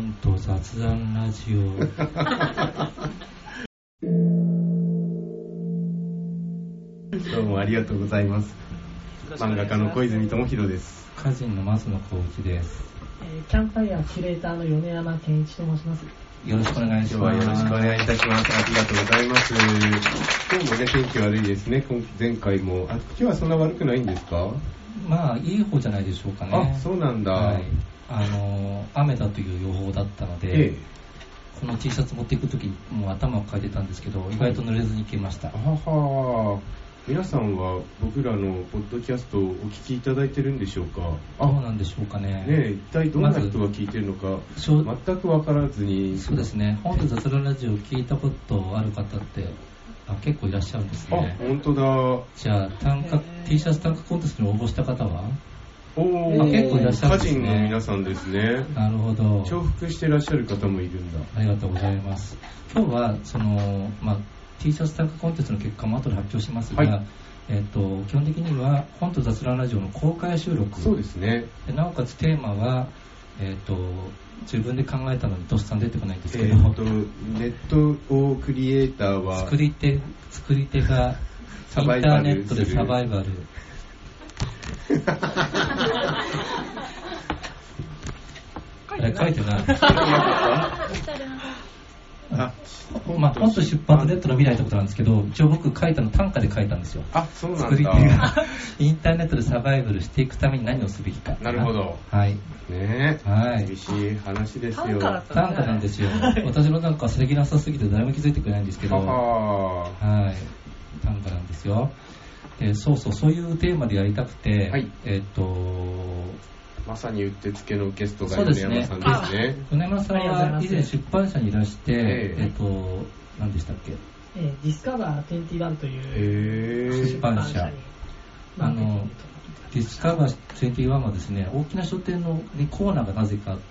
本と雑談ラジオどうもありがとうございます。漫画家の小泉智弘です。 歌人の松野光一です。 キャンプファイヤーキュレーターの米山健一と申します。 よろしくお願いします。 今日はよろしくお願いいたします。ありがとうございます。今日もね、天気悪いですね。前回も。今日はそんな悪くないんですか？ まあ、いい方じゃないでしょうかね。 あ、そうなんだ。 はい、雨だという予報だったので、この T シャツ持っていくときもう頭をかいてたんですけど、意外と濡れずにいけました。 は皆さんは僕らのポッドキャストをお聞きいただいてるんでしょうか？ どうなんでしょうかね。 一体どんな人が聞いてるのか、全く分からずに。 そうですね。本当雑談ラジオを聞いたことある方って結構いらっしゃるんですね。 あ、本当だ。 じゃあT シャツ単価コンテストに応募した方は結構いらっしゃるんですね。 歌人の皆さんですね。 なるほど。 重複してらっしゃる方もいるんだ。 ありがとうございます。今日はT シャツ単価コンテストの結果も後で発表しますが、基本的には本と雑談ラジオの公開収録。 そうですね。 でなおかつテーマは、自分で考えたのにとっさん出てこないんですけど、ネットをクリエイターは作り手がインターネットでサバイバルあれ書いてない本と出版とネットの未来ってことなんですけど、一応僕書いたの短歌で書いたんですよ。 あ、そうなんだ。 作り手がインターネットでサバイバルしていくために何をすべきか。 なるほど。 はいねえ、 はい、 厳しい話ですよ。 短歌なんですよ。私の短歌は正義なさすぎて誰も気づいてくれないんですけど、はい、短歌なんですよ。そういうテーマでやりたくて、はい、 まさにうってつけのゲストが米山さんですね。 米山さんは以前出版社にいらして、何でしたっけ？ ディスカバー21という出版社にディスカバー21はですね、大きな書店のコーナーがなぜかあって、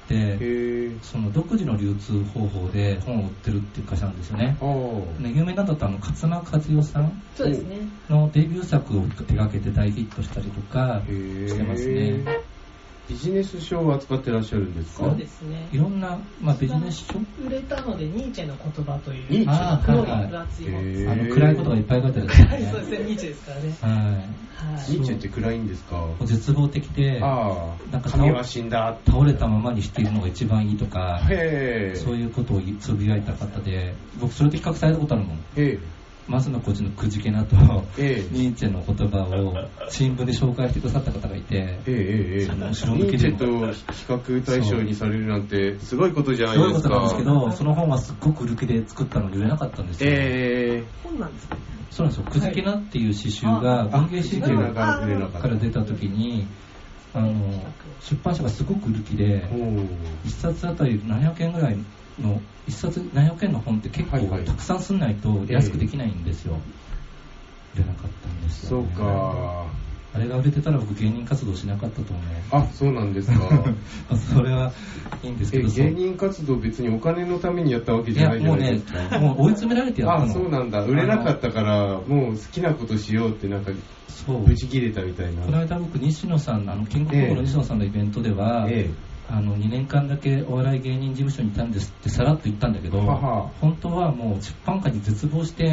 その独自の流通方法で本を売ってるっていう会社なんですよね。有名なのだと勝間和代さんのデビュー作を手掛けて大ヒットしたりとかしてますね。 ビジネス書を扱ってらっしゃるんですか？ そうですね。 いろんな、ビジネス書売れたのでニーチェの言葉というニーチェ黒い分厚い本です。 暗いことがいっぱい書いてあるんですね。 そうですね、ニーチェですからね。 ニーチェって暗いんですか？ 絶望的で、 神は死んだ、 倒れたままにしているのが一番いいとか、そういうことをつぶやいた方で、僕それと比較されたことあるもん。松野浩一のくじけなと、ニーチェの言葉を新聞で紹介してくださった方がいて、 ニーチェと比較対象にされるなんてすごいことじゃないですか。 すごいことなんですけど、その本はすっごく売る気で作ったのに売れなかったんですよ。 本なんですか？ そうなんですよ。くじけなっていう詩集が文芸春秋から出た時に、出版社がすごく売る気で、1冊あたり700円ぐらいの1冊700円の本って結構たくさんすんないと安くできないんですよ。売れなかったんですよ、ね。 そうか。 あれが売れてたら僕芸人活動しなかったと思う。 あ、そうなんですか。 それはいいんですけど。 芸人活動別にお金のためにやったわけじゃないじゃないですか。 もう追い詰められてやったの。 あ、そうなんだ。売れなかったからもう好きなことしようってブチ切れたみたいな。 この間僕西野さんキングコングの西野さんのイベントでは、2年間だけお笑い芸人事務所にいたんですってさらっと言ったんだけど、本当はもう出版界に絶望して、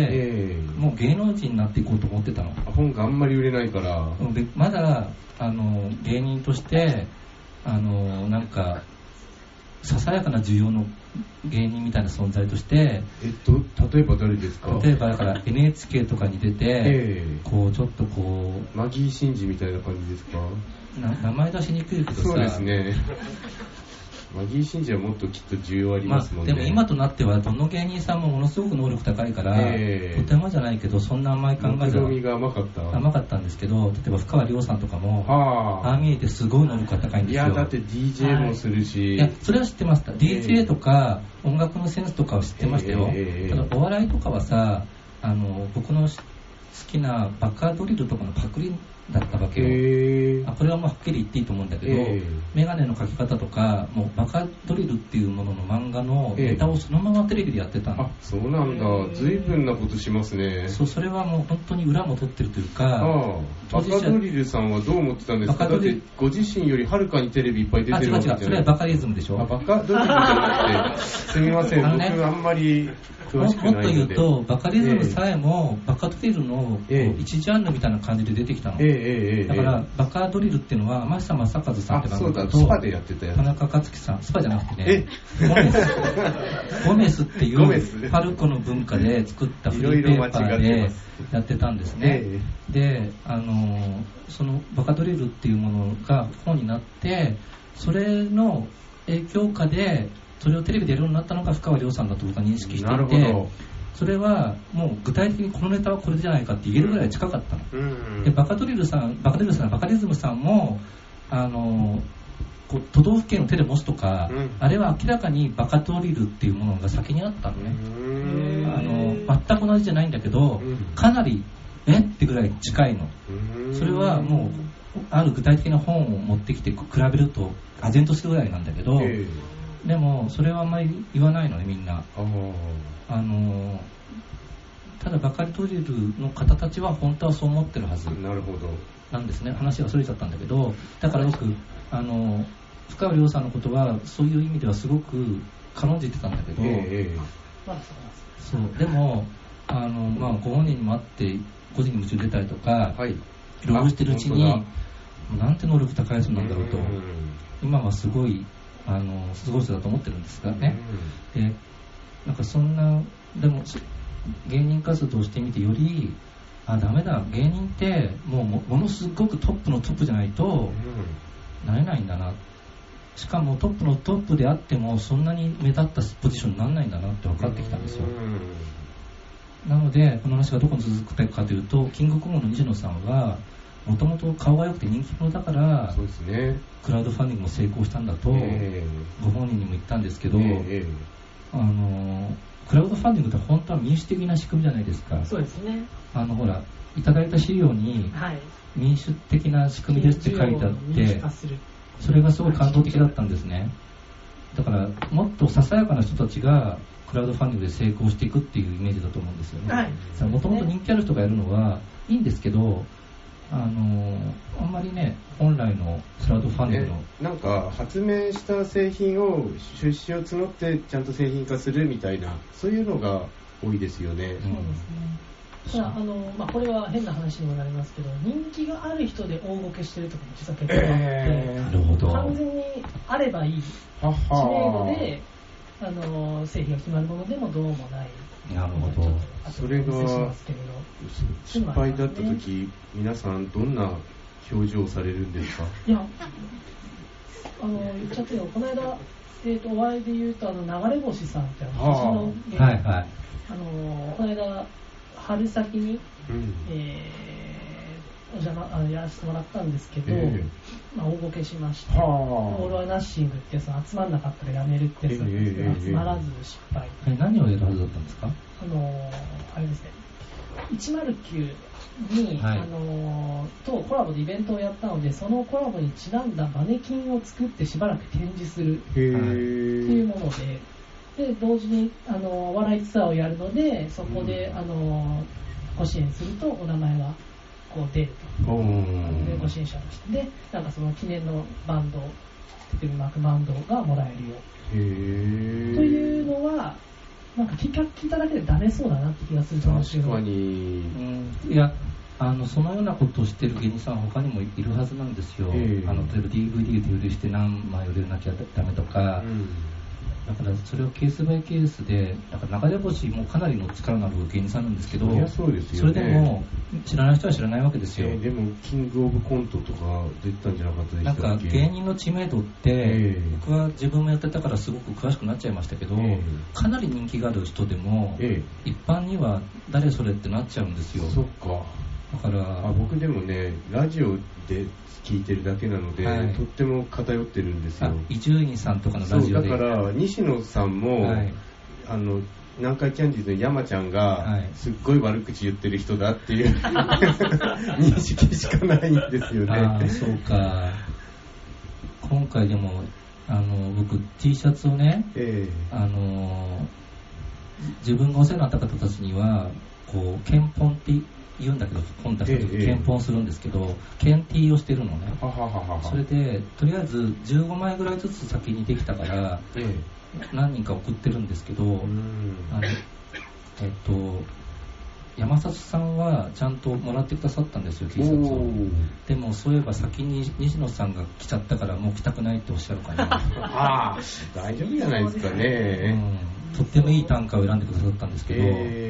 もう芸能人になっていこうと思ってたの。 本があんまり売れないから。 でまだ芸人としてなんかささやかな需要の芸人みたいな存在として、 例えば誰ですか？ 例えばだから NHK とかに出て、ちょっとマギー真司みたいな感じですか？ 名前出しにくいけどさ。 そうですね。マギー真司はもっときっと需要ありますもんね。 でも今となってはどの芸人さんもものすごく能力高いから、とてもじゃないけどそんな甘い考えじゃない。 が甘かったんですけど、例えば深川亮さんとかもああ見えてすごい能力が高いんですよ。 いやだって DJ もするし、 いやそれは知ってました。DJ とか音楽のセンスとかは知ってましたよ。ただお笑いとかはさ、僕の好きなバカドリルとかのパクリだったわけよ。これはもうはっきり言っていいと思うんだけど、メガネの描き方とか、もうバカドリルっていうものの漫画のネタをそのままテレビでやってたの。 そうなんだ。随分なことしますね。 そう、それはもう本当に裏も取ってるというか、 バカドリルさんはどう思ってたんですか？だってご自身よりはるかにテレビいっぱい出てるわけじゃない。 違う、それはバカリズムでしょ。 バカドリルじゃなくて、すみません、僕あんまり詳しくないので。 もっと言うと、バカリズムさえもバカドリルの一ジャンルみたいな感じで出てきたの。だからバカドリルっていうのは増田正和さんって番組とスパでやってたやつ、 田中克樹さん、スパじゃなくてね、ゴメスっていうパルコの文化で作ったフリーペーパーでやってたんですね。で、そのバカドリルっていうものが本になって、それの影響下でそれをテレビでやるようになったのが深川亮さんだと僕は認識していて、それはもう具体的にこのネタはこれじゃないかって言えるぐらい近かったの。で、バカリズムさんも都道府県を手で持つとか、あれは明らかにバカドリルっていうものが先にあったのね。全く同じじゃないんだけど、かなりってぐらい近いの。それはもうある具体的な本を持ってきて比べると唖然とするぐらいなんだけど、でもそれはあんまり言わないのね、みんな。ただバカドリルの方たちは本当はそう思ってるはずなんですね。話はそれちゃったんだけど、だからよく深川亮さんのことはそういう意味ではすごく軽んじてたんだけど、そうでもご本人にも会って個人に夢中出たりとか、いろいろしてるうちになんて能力高い人なんだろうと、今はすごいすごい人だと思ってるんですがね。で、なんかそんな、でも芸人活動をしてみてより、ダメだ、芸人ってものすごくトップのトップじゃないとなれないんだな。しかもトップのトップであってもそんなに目立ったポジションにならないんだなって分かってきたんですよ。なのでこの話がどこに続くかというと、キングコングの西野さんはもともと顔が良くて人気者だから、 そうですね、 クラウドファンディングも成功したんだと、ご本人にも言ったんですけど、クラウドファンディングって本当は民主的な仕組みじゃないですか。 そうですね。 ほら、いただいた資料に民主的な仕組みですって書いてあって、それがすごい感動的だったんですね。だからもっとささやかな人たちがクラウドファンディングで成功していくっていうイメージだと思うんですよね。もともと人気ある人がやるのはいいんですけど、あんまりね、本来のクラウドファンディングのなんか発明した製品を出資を募ってちゃんと製品化するみたいな、そういうのが多いですよね。 そうですね。ただこれは変な話にもなりますけど、人気がある人で大ごけしてるとかも実は結構あって、 なるほど、 完全にあればいい知名度で製品が決まるものでもどうもない。 なるほど。 それが失敗だった時、皆さんどんな表情をされるんですか？ いや、言っちゃってよ、この間、お会いで言うと流れ星さんって星のこの間春先に、やらせてもらったんですけど、大ごけしまして、オールはナッシングってやつ集まんなかったらやめるってやつなんですけど、集まらず失敗。 何をやるはずだったんですか？ あれですね、109に、とコラボでイベントをやったので、そのコラボにちなんだマネキンを作ってしばらく展示するっていうもので、同時にお笑いツアーをやるので、そこで、ご支援するとお名前はこう出ると。でご支援者としてで、なんかその記念のバンド、テレビマークバンドがもらえるよというのは、なんか聞いただけでダメそうだなって気がすると思うんですけど。 確かに。 いや、そのようなことをしてる芸人さんは他にもいるはずなんですよ。例えば DVD で売りして何枚売れなきゃダメとか、だからそれをケースバイケースで、だから流れ星もかなりの力のある芸人さんなんですけど、 そうですよね、 それでも知らない人は知らないわけですよ。 でもキングオブコントとか出てたんじゃなかったでしたっけ？ なんか芸人の知名度って、僕は自分もやってたからすごく詳しくなっちゃいましたけど、かなり人気がある人でも、一般には誰それってなっちゃうんですよ。 そっか。だから僕でもね、ラジオで聞いてるだけなので、とっても偏ってるんですよ。伊集院さんとかのラジオで。そうだから西野さんも、 南海キャンディーズの山ちゃんがすっごい悪口言ってる人だっていう認識しかないんですよね。 そうか。今回でも僕 T シャツをね、自分がお世話になった方たちにはこう検本って言うんだけど、コンタクトで検本するんですけど、検 T をしてるのね。それでとりあえず15枚ぐらいずつ先にできたから、何人か送ってるんですけど、山里さんはちゃんともらってくださったんですよ、T シャツを。でもそういえば先に西野さんが来ちゃったからもう着たくないっておっしゃるかな。 大丈夫じゃないですかね。 とってもいい短歌を選んでくださったんですけど、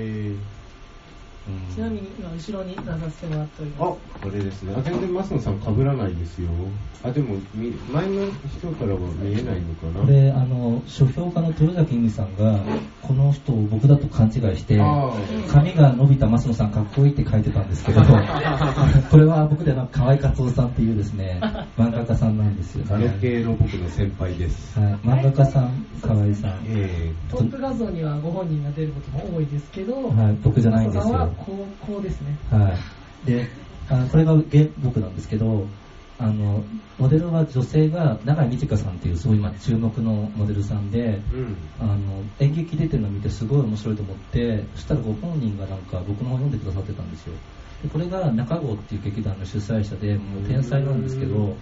ちなみに今後ろに出させてもらっております。 これですね。全然増野さん被らないですよ。でも前の人からは見えないのかな。 これ書評家の豊崎由美さんがこの人を僕だと勘違いして髪が伸びた増野さんかっこいいって書いてたんですけどこれは僕で河合克夫さんっていうですね漫画家さんなんですよね。 ガロ系の僕の先輩です。 漫画家さん河合さん、 トップ画像にはご本人が出ることも多いですけど、 僕じゃないんですよ。 こうですね。 でこれが僕なんですけど、モデルは女性が永井美智香さんっていうすごい今注目のモデルさんで、演劇出てるのを見てすごい面白いと思って、そしたらご本人がなんか僕の本読んでくださってたんですよ。でこれが中郷っていう劇団の主催者でもう天才なんですけど、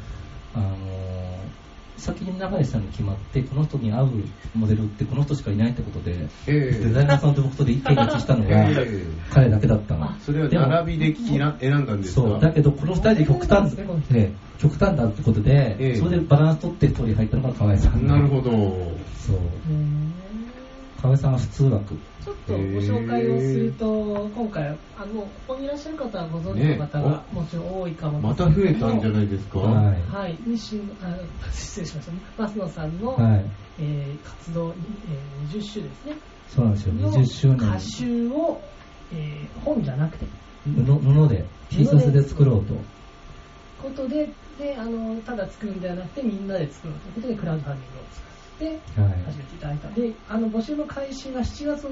先に永井さんに決まって、この人に合うモデルってこの人しかいないってことで、デザイナーさんと僕とで一見一致したのが彼だけだったの。 それは並びで選んだんですか？ そうだけどこの2人で極端だってことで、それでバランス取って通り入ったのが河合さん。 なるほど。 そう。河合さんは普通枠。 ちょっとご紹介をすると、今回ここにいらっしゃる方はご存知の方がもちろん多いかも。 また増えたんじゃないですか。 失礼しました。増野さんの、活動20周ですね。 そうなんですよ。20周年。 歌集を、本じゃなくて布で T シャツで作ろうと。 ことで、ただ作るんではなくてみんなで作ろうということでクラウドファンディングを作って始めていただいた。で、募集の開始が7月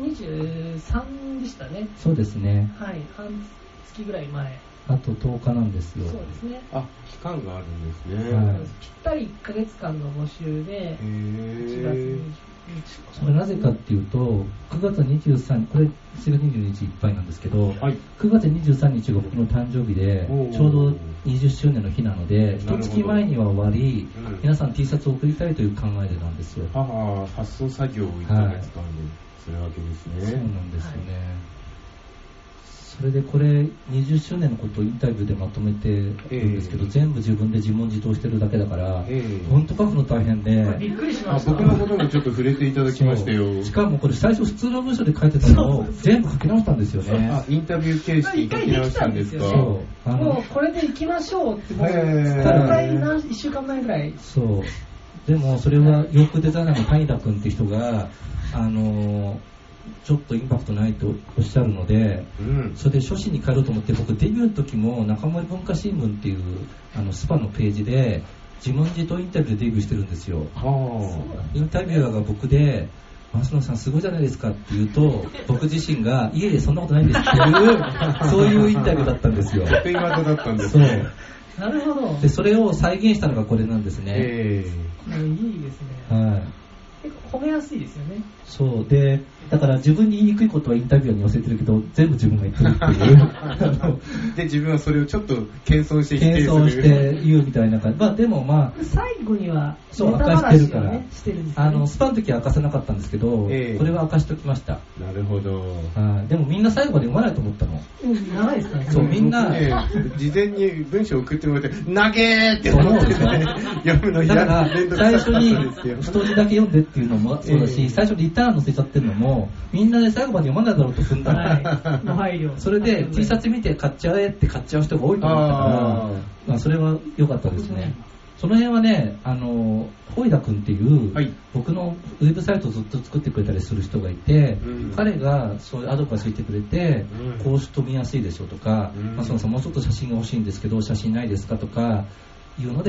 23でしたね。 そうですね。 半月ぐらい前。 あと10日なんですよ。 そうですね。 期間があるんですね。 ぴったり1ヶ月間の募集で、7月20日。 それなぜかっていうと、9月23日、これ7月22日いっぱいなんですけど、9月23日が僕の誕生日で、ちょうど20周年の日なので、1月前には終わり、皆さん T シャツを送りたいという考えでなんですよ。 発送作業を1ヶ月間でするわけですね。 そうなんですよね。それでこれ20周年のことをインタビューでまとめてるんですけど、全部自分で自問自答してるだけだから、本当書くの大変で、 びっくりしました。 僕のこともちょっと触れていただきましたよ。 しかもこれ最初普通の文章で書いてたのを全部書き直したんですよね。 インタビュー形式に書き直したんですか？ もうこれで行きましょうって公開1週間前ぐらい。 そう。でもそれは洋服デザイナーの谷田君って人がちょっとインパクトないとおっしゃるので、それで初心に帰ろうと思って、僕デビューの時も中森文化新聞っていうスパのページで自問自答インタビューでデビューしてるんですよ。インタビュアーが僕で、増野さんすごいじゃないですかって言うと、僕自身がいえいえそんなことないんですっていうそういうインタビューだったんですよ。 得意技だったんですね。 なるほど。 でそれを再現したのがこれなんですね。 いいですね。結構褒めやすいですよね。 そうで、だから自分に言いにくいことはインタビューに寄せてるけど、全部自分が言ってるっていうで自分はそれをちょっと謙遜して言うみたいな感じ。でも最後にはそう明かしてるから、 してるんですね。 スパの時は明かせなかったんですけど、これは明かしときました。 なるほど。 でもみんな最後まで読まないと思ったの。 長いですかね。 そう、みんな、 事前に文章を送ってもらって投げーって思って読むの嫌だから最初に太字だけ読んでっていうのもそうだし、最初リターン載せちゃってるのもみんなで最後まで読まないだろうと踏んだの。それで T シャツ見て買っちゃえって買っちゃう人が多いと思ったから、それは良かったですね。その辺はね、ホイダ君っていう、僕のウェブサイトをずっと作ってくれたりする人がいて、彼がそういうアドバイスしてくれて、こうして見やすいでしょとか、そもそももうちょっと写真が欲しいんですけど写真ないですかとかいうので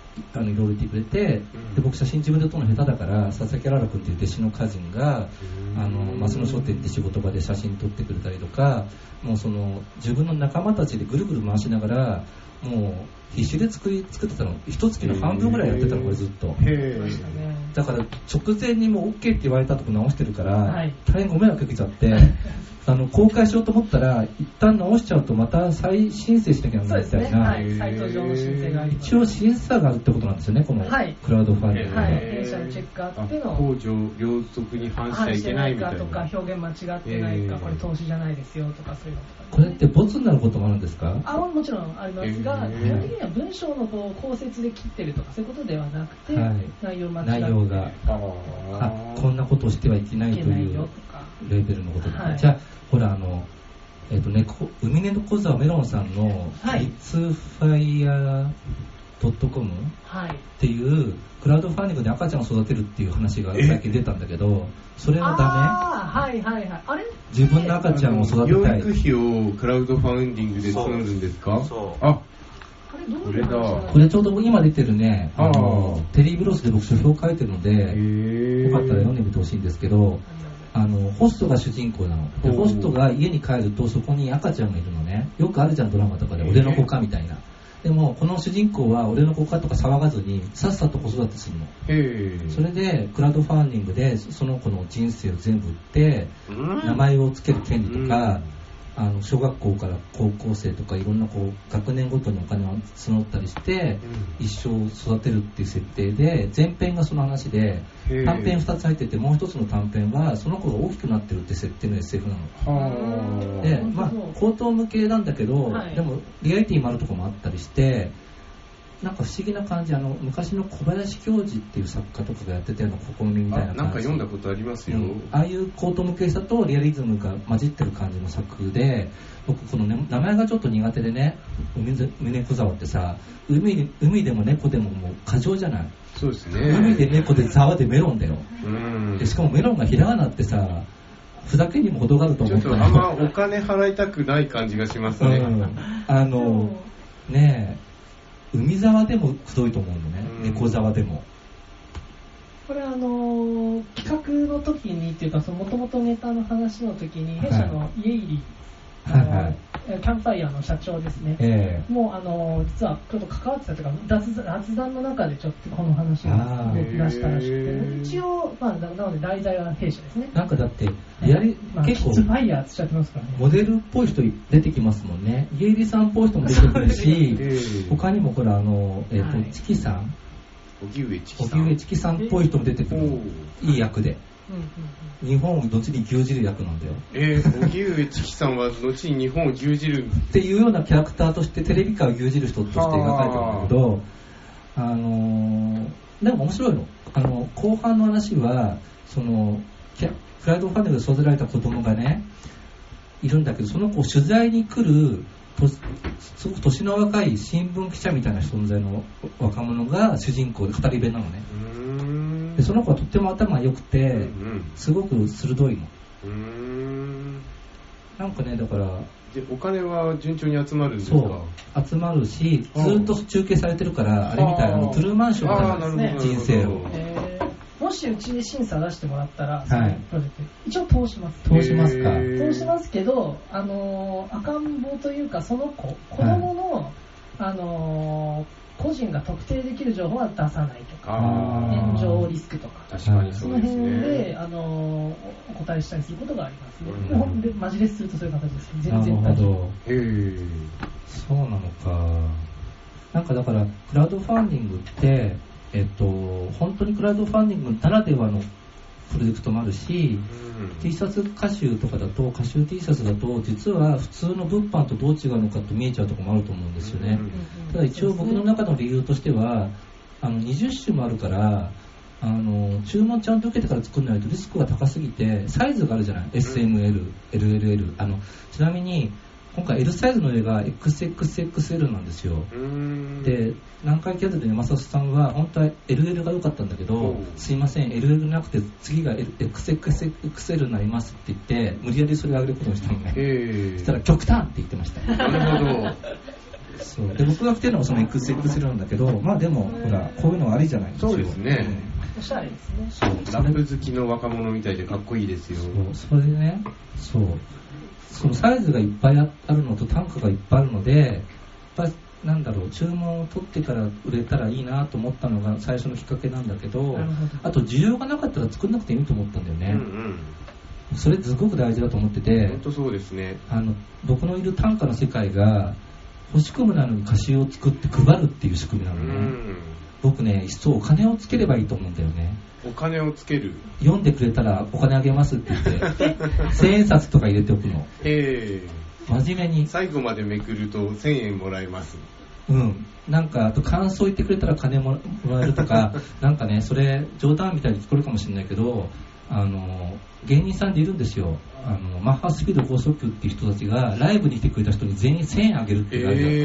いろいろ言ってくれて、で僕写真自分で撮るの下手だから佐々木あらら君っていう弟子の歌人が増野書店で仕事場で写真撮ってくれたりとか、もうその自分の仲間たちでぐるぐる回しながらもう必死で作ってたの、一月の半分ぐらいやってたのこれずっと。だから直前にもう OK って言われたとこ直してるから、はい、大変ご迷惑かけちゃって公開しようと思ったら一旦直しちゃうとまた再申請しなきゃならないみたいな、 はい、サイト上の申請があります。 一応審査があるってことなんですよね、このクラウドファンディングで、 はい、弊社のチェックあっての公序良俗に反しちゃいけないみたいなとか、表現間違ってないか、これ投資じゃないですよとか、そういうのとか、ね、 これってボツになることもあるんですか？ もちろんありますが、基本的には文章の構成で切ってるとかそういうことではなくて、はい、内容間違ってる、内容がこんなことをしてはいけないというレベルのことで、はい、じゃあほら海猫沢メロンさんのキッズファイヤー.com っていうクラウドファンディングで赤ちゃんを育てるっていう話が最近出たんだけど、それもダメ？ はいはいはい。あれ？ 自分の赤ちゃんを育てたい。 養育費をクラウドファンディングで募るんですか？ そう。 これだ。 これちょうど今出てるね、テリーブロスで僕書評書いてるので、よかったら読んでみてほしいんですけど、ホストが主人公なので、ホストが家に帰るとそこに赤ちゃんがいるのね。よくあるじゃん、ドラマとかで俺の子かみたいな。でもこの主人公は俺の子かとか騒がずにさっさと子育てするの。それでクラウドファンディングでその子の人生を全部売って名前をつける権利とか、小学校から高校生とかいろんな学年ごとにお金を募ったりして、一生育てるっていう設定で、前編がその話で短編2つ入ってて、もう一つの短編はその子が大きくなってるって設定の SF なので、高等無形なんだけど、でもリアリティもあるところもあったりして、なんか不思議な感じ。昔の小林教授っていう作家とかがやってたような試みみたいな感じ。 なんか読んだことありますよ。 ああいう高等無形さとリアリズムが混じってる感じの作で、僕この、ね、名前がちょっと苦手でね、海猫沢ってさ、海でも猫でももう過剰じゃない。 そうですね。 海で猫で沢でメロンだよ。でしかもメロンがひらがなってさ、ふざけにも程があると思った。 ちょっとあんまお金払いたくない感じがしますね。 ねえ。海沢でもくどいと思うのね、猫沢でも。 これ企画の時にっていうか、もともとネタの話の時に、弊社の家入キャンプファイヤーの社長ですね、もう実はちょっと関わってたというか、雑談の中でちょっとこの話を出したらしくて、一応、なので題材は弊社ですね。 なんかだって結構キッズファイヤーってしちゃってますからね。 モデルっぽい人出てきますもんね。家入さんっぽい人も出てくるし、他にもこれチキさん、荻上チキさんっぽい人も出てくる、いい役で。日本を後に牛耳る役なんだよ。 荻上チキさんは後に日本を牛耳るっていうようなキャラクターとしてテレビ界を牛耳る人として描かれてるんだけど、でも面白いの。後半の話はクラウドファンディングで育てられた子供がねいるんだけど、その子を取材に来るすごく年の若い新聞記者みたいな存在の若者が主人公で語り部なのね。でその子はとっても頭が良くてすごく鋭いの。なんかね、だからでお金は順調に集まるんですか？ そう集まるし、ずっと中継されてるから、あれみたいなトゥルーマンションみたいな人生を。 もしうちに審査出してもらったら、そのプロジェクト一応通します。 通しますか？ 通しますけど、赤ん坊というかその子供の、個人が特定できる情報は出さないとか、炎上リスクとか、 確かにそうですね。 その辺でお答えしたりすることがありますね。でマジレスするとそういう形です。全然なるほど。そうなのか。なんかだからクラウドファンディングって本当にクラウドファンディングならではのプロジェクトもあるし、T シャツ歌集とかだと、歌集 T シャツだと実は普通の物販とどう違うのかと見えちゃうところもあると思うんですよね。ただ一応僕の中の理由としては20種もあるから注文ちゃんと受けてから作らないとリスクが高すぎて、サイズがあるじゃない。 SML、LLL ちなみに今回 L サイズの絵が XXXL なんですよ。で南海キャズで山里さんは本当は LL が良かったんだけど、すいません LL なくて次が XXXL になりますって言って無理やりそれを上げることにしたのね。そしたら極端って言ってました。 なるほど。 そうで僕が着てるのはその XXL なんだけど、まあでもほらこういうのはありじゃないですか。 そうですね、 おしゃれですね。 そうラップ好きの若者みたいでかっこいいですよ。 それでね、そのサイズがいっぱいあるのと単価がいっぱいあるので、やっぱりなんだろう、注文を取ってから売れたらいいなと思ったのが最初のきっかけなんだけど、あと需要がなかったら作んなくていいと思ったんだよね、それすごく大事だと思ってて、 本当そうですね。 僕のいる単価の世界が欲しくもなのに歌集を作って配るっていう仕組みなのね。僕ね、一層お金をつければいいと思うんだよね。 お金をつける、 読んでくれたらお金あげますって言って1000円札とか入れておくの。真面目に最後までめくると1000円もらえます。 なんかあと感想言ってくれたら金もらえるとかなんかね、それ冗談みたいに聞こえるかもしれないけど、芸人さんでいるんですよ。マッハスピード高速球っていう人たちがライブに来てくれた人に全員1000円あげるっていうライブだ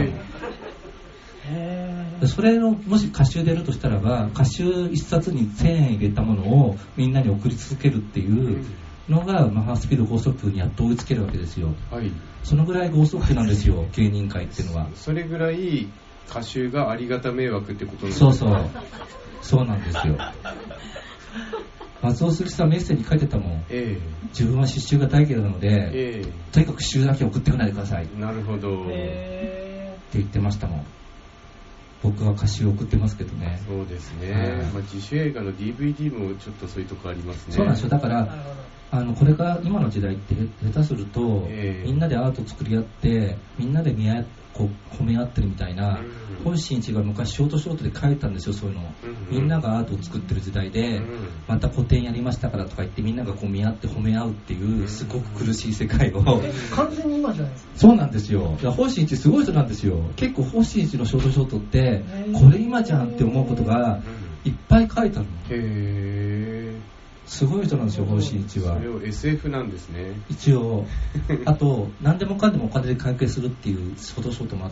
ったの。それのもし歌集でやるとしたらば、歌集1冊に1000円入れたものをみんなに送り続けるっていうのがマッハスピード高速球にやっと追いつけるわけですよ、そのぐらい高速球なんですよ芸人界っていうのは。 それぐらい歌集がありがた迷惑ってことなんですか。そうなんですよ。松尾鈴木さんメッセージ書いてたもん、自分は詩集が大嫌いなので、とにかく詩集だけ送ってこないでください。 なるほど、 って言ってましたもん。僕は歌集を送ってますけどね。 そうですね、自主映画の DVD もちょっとそういうとこありますね。 そうなんですよ。だからこれが今の時代って下手すると、みんなでアート作り合ってみんなで褒め合ってるみたいな、本心一が昔ショートで書いたんですよ、そういうのを、みんながアートを作ってる時代で、また個展やりましたからとか言ってみんながこう見合って褒め合うっていうすごく苦しい世界を完全に今じゃないですか。 そうなんですよ。本心一すごい人なんですよ。結構本心一のショートってこれ今じゃんって思うことがいっぱい書いてあるの。すごい人なんですよ、本心一は。 それを SF なんですね。 一応あと何でもかんでもお金で解決するっていうショートもあって、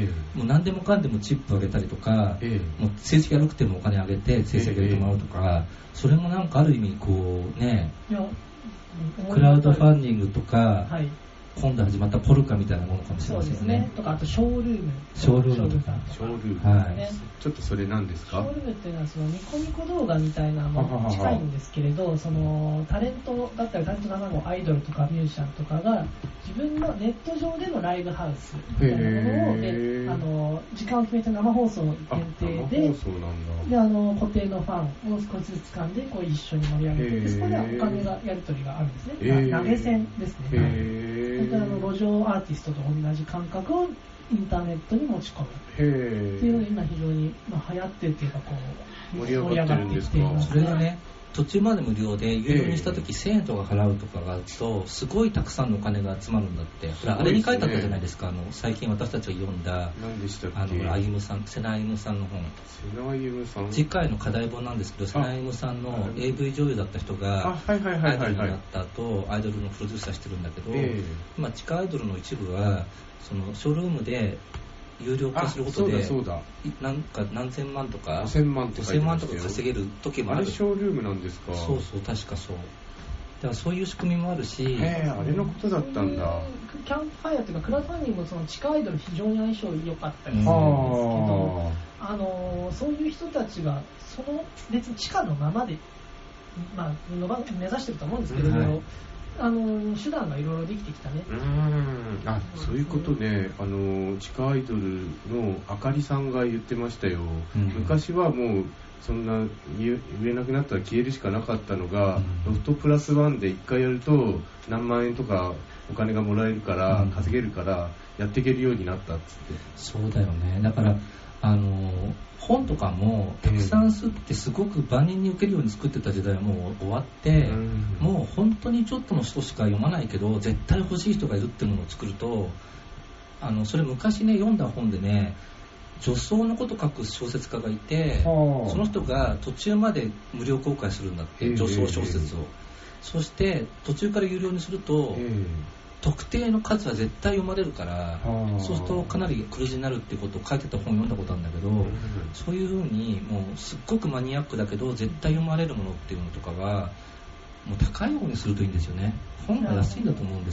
もう何でもかんでもチップあげたりとか、もう成績悪くてもお金あげて成績上げてもらうとか、それもなんかある意味こうね、クラウドファンディングとか、今度始まったポルカみたいなものかもしれませんね。そうですね。 とかあとショールームとか。 ショールーム、ちょっとそれ何ですか？ ショールームっていうのはそのニコニコ動画みたいなものに近いんですけれど、そのタレントだったりタレントのもアイドルとかミュージシャンとかが自分のネット上でのライブハウスみたいなものを時間を決めて生放送限定で、固定のファンを少しずつ掴んでこう一緒に盛り上げて、そこではお金がやり取りがあるんですね。投げ銭ですね。路上アーティストと同じ感覚をインターネットに持ち込むっていうのが今非常に流行ってるっていうかこう盛り上がってきています。 それがね、途中まで無料で有料にした時1000円とか払うとかがあるとすごいたくさんのお金が集まるんだって。あれに書いてあったじゃないですか。最近私たちが読んだあゆむさん、瀬名あゆむさんの本。 瀬名あゆむさん。 次回の課題本なんですけど、瀬名あゆむさんの AV 女優だった人がアイドルになった後アイドルのプロデューサーしてるんだけど、今地下アイドルの一部はそのショールームで有料化することでなんか何千万とか 5000万とか稼げる時もある。 あれショールームなんですか？ そう確かそう。だからそういう仕組みもあるし、 あれのことだったんだ。 キャンプファイアというかクラウドファンディングもその地下アイドル非常に相性良かったりするんですけど、そういう人たちがその別に地下のままで、目指してると思うんですけれど、手段がいろいろできてきたね。 そういうことね。地下アイドルのあかりさんが言ってましたよ。昔はもうそんな言えなくなったら消えるしかなかったのが、ロフトプラスワンで1回やると何万円とかお金がもらえるから稼げるからやっていけるようになったっつって。 そうだよね。だから本とかもたくさん吸ってすごく万人に受けるように作ってた時代はもう終わって、もう本当にちょっとの人しか読まないけど絶対欲しい人がいるっていうものを作ると、それ昔ね読んだ本でね、女装のこと書く小説家がいて、その人が途中まで無料公開するんだって、女装小説を。そして途中から有料にすると、特定の数は絶対読まれるから、そうするとかなり黒字になるっていうことを書いてた本を読んだことあるんだけど、そういう風にもうすっごくマニアックだけど絶対読まれるものっていうのとかはもう高い方にするといいんですよね。本が安いんだと思うんですよ。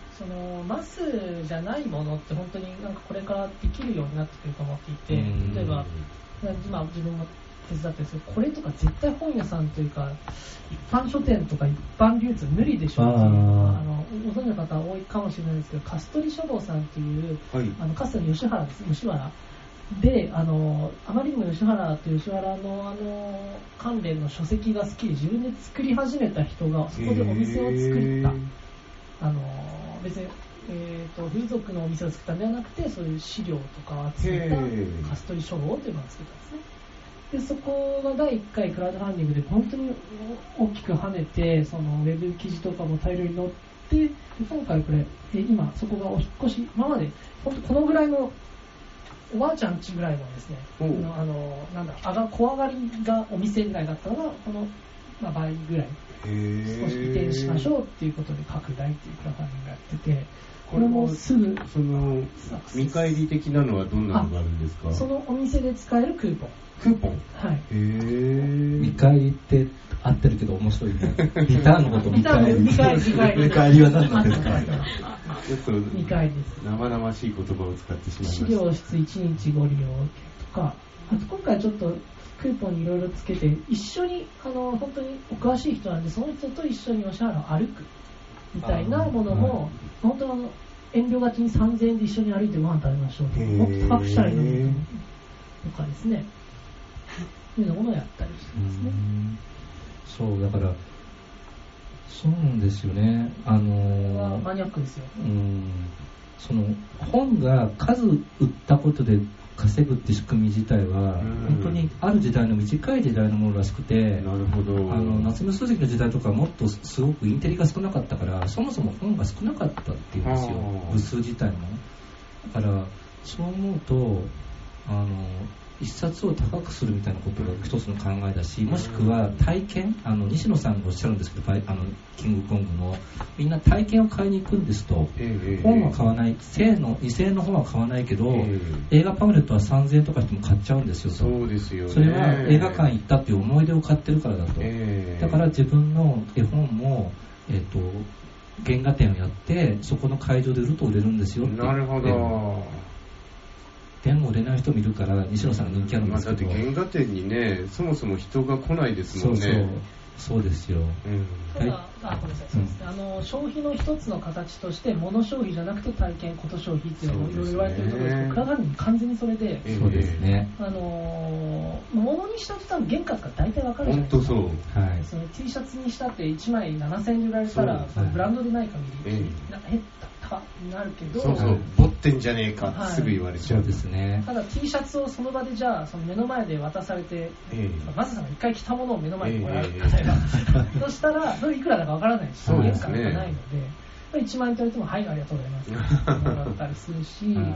そのマスじゃないものって本当になんかこれからできるようになってくると思っていて、例えば今自分も手伝ってるんですけど、これとか絶対本屋さんというか一般書店とか一般流通無理でしょうっていうご存知の方多いかもしれないですけど、カストリ書房さんっていう、はい、カストリ吉原です、吉原であまりにも吉原という吉原の関連の書籍が好きで自分で作り始めた人がそこでお店を作った別に、風俗のお店を作ったんではなくて、そういう資料とかを集めたカストリ書房というのを作ったんですね。でそこが第1回クラウドファンディングで本当に大きく跳ねて、そのウェブ記事とかも大量に載って、で今回これ今そこがお引っ越し、今まで本当このぐらいのおばあちゃん家ぐらいのですね、小上がりがお店ぐらいだったのがこの、倍ぐらい少し移転しましょうっていうことで拡大っていうクラウドファンディングやってて、これもすぐその見返り的なのはどんなのがあるんですか？ そのお店で使えるクーポン。 クーポン？ はい。 見返りって合ってるけど面白いね。リターンのこと見返り。 見返りは何なんですか？ ちょっと見返りです。 生々しい言葉を使ってしまいました。 資料室1日ご利用とか、あと今回ちょっとクーポンにいろいろつけて、一緒に本当にお詳しい人なんで、その人と一緒に吉原を歩くみたいなものも、本当遠慮がちに3000円で一緒に歩いてご飯食べましょうとか、もっと高くしたらいいのにとかですね、いうようなものをやったりしてますね。 そうだからそうなんですよね。 マニアックですよ。 その本が数売ったことで稼ぐって仕組み自体は本当にある時代の短い時代のものらしくて、 なるほど。 夏目漱石の時代とかもっとすごくインテリが少なかったから、そもそも本が少なかったっていうんですよ、部数自体も。だからそう思うと一冊を高くするみたいなことが一つの考えだし、もしくは体験、西野さんがおっしゃるんですけど、キングコングのみんな体験を買いに行くんですと、本は買わない、2000円の本は買わないけど、映画パンフレットは3000円とかしても買っちゃうんですよと。 そうですよね。 それは映画館行ったっていう思い出を買ってるからだと。だから自分の絵本も原画展をやってそこの会場で売ると売れるんですよって。 なるほど。 でも売れない人もいるから西野さんが人気あるんですけど、 だって原画展にね、そもそも人が来ないですもんね。 そうですよ。 ただごめんなさい、そうですね。消費の一つの形として物消費じゃなくて体験こと消費っていうのもいろいろ言われてるところですけど、クラウドファンディング完全にそれで、 そうですね。 物にしたって多分原価が大体わかるじゃないですか。 本当そう。 はい。その T シャツにしたって1枚7000円で売られたら、そのブランドでない限り、なるけど、 ボってんじゃねえかってすぐ言われちゃう。 そうですね。 ただ T シャツをその場でじゃあその目の前で渡されて、マサさんが一回着たものを目の前でもらうみたいな、そしたらそれいくらだかわからないし、原価がないので、1万円と言われてもはいありがとうございますってもらったりするし、非常に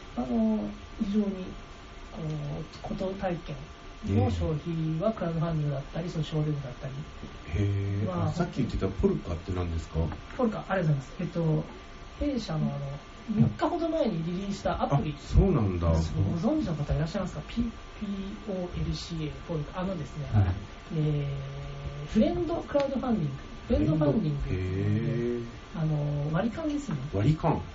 こと体験の消費はクラウドファンディングだったり、そのショールームだったり。 さっき言ってたポルカって何ですか？ ポルカ、ありがとうございます。弊社の3日ほど前にリリースしたアプリ。 そうなんだ。 ご存知の方いらっしゃいますか？ PPOLCA ポルカですね、フレンドクラウドファンディング、フレンドファンディング、割り勘ですね。 割り勘。はい。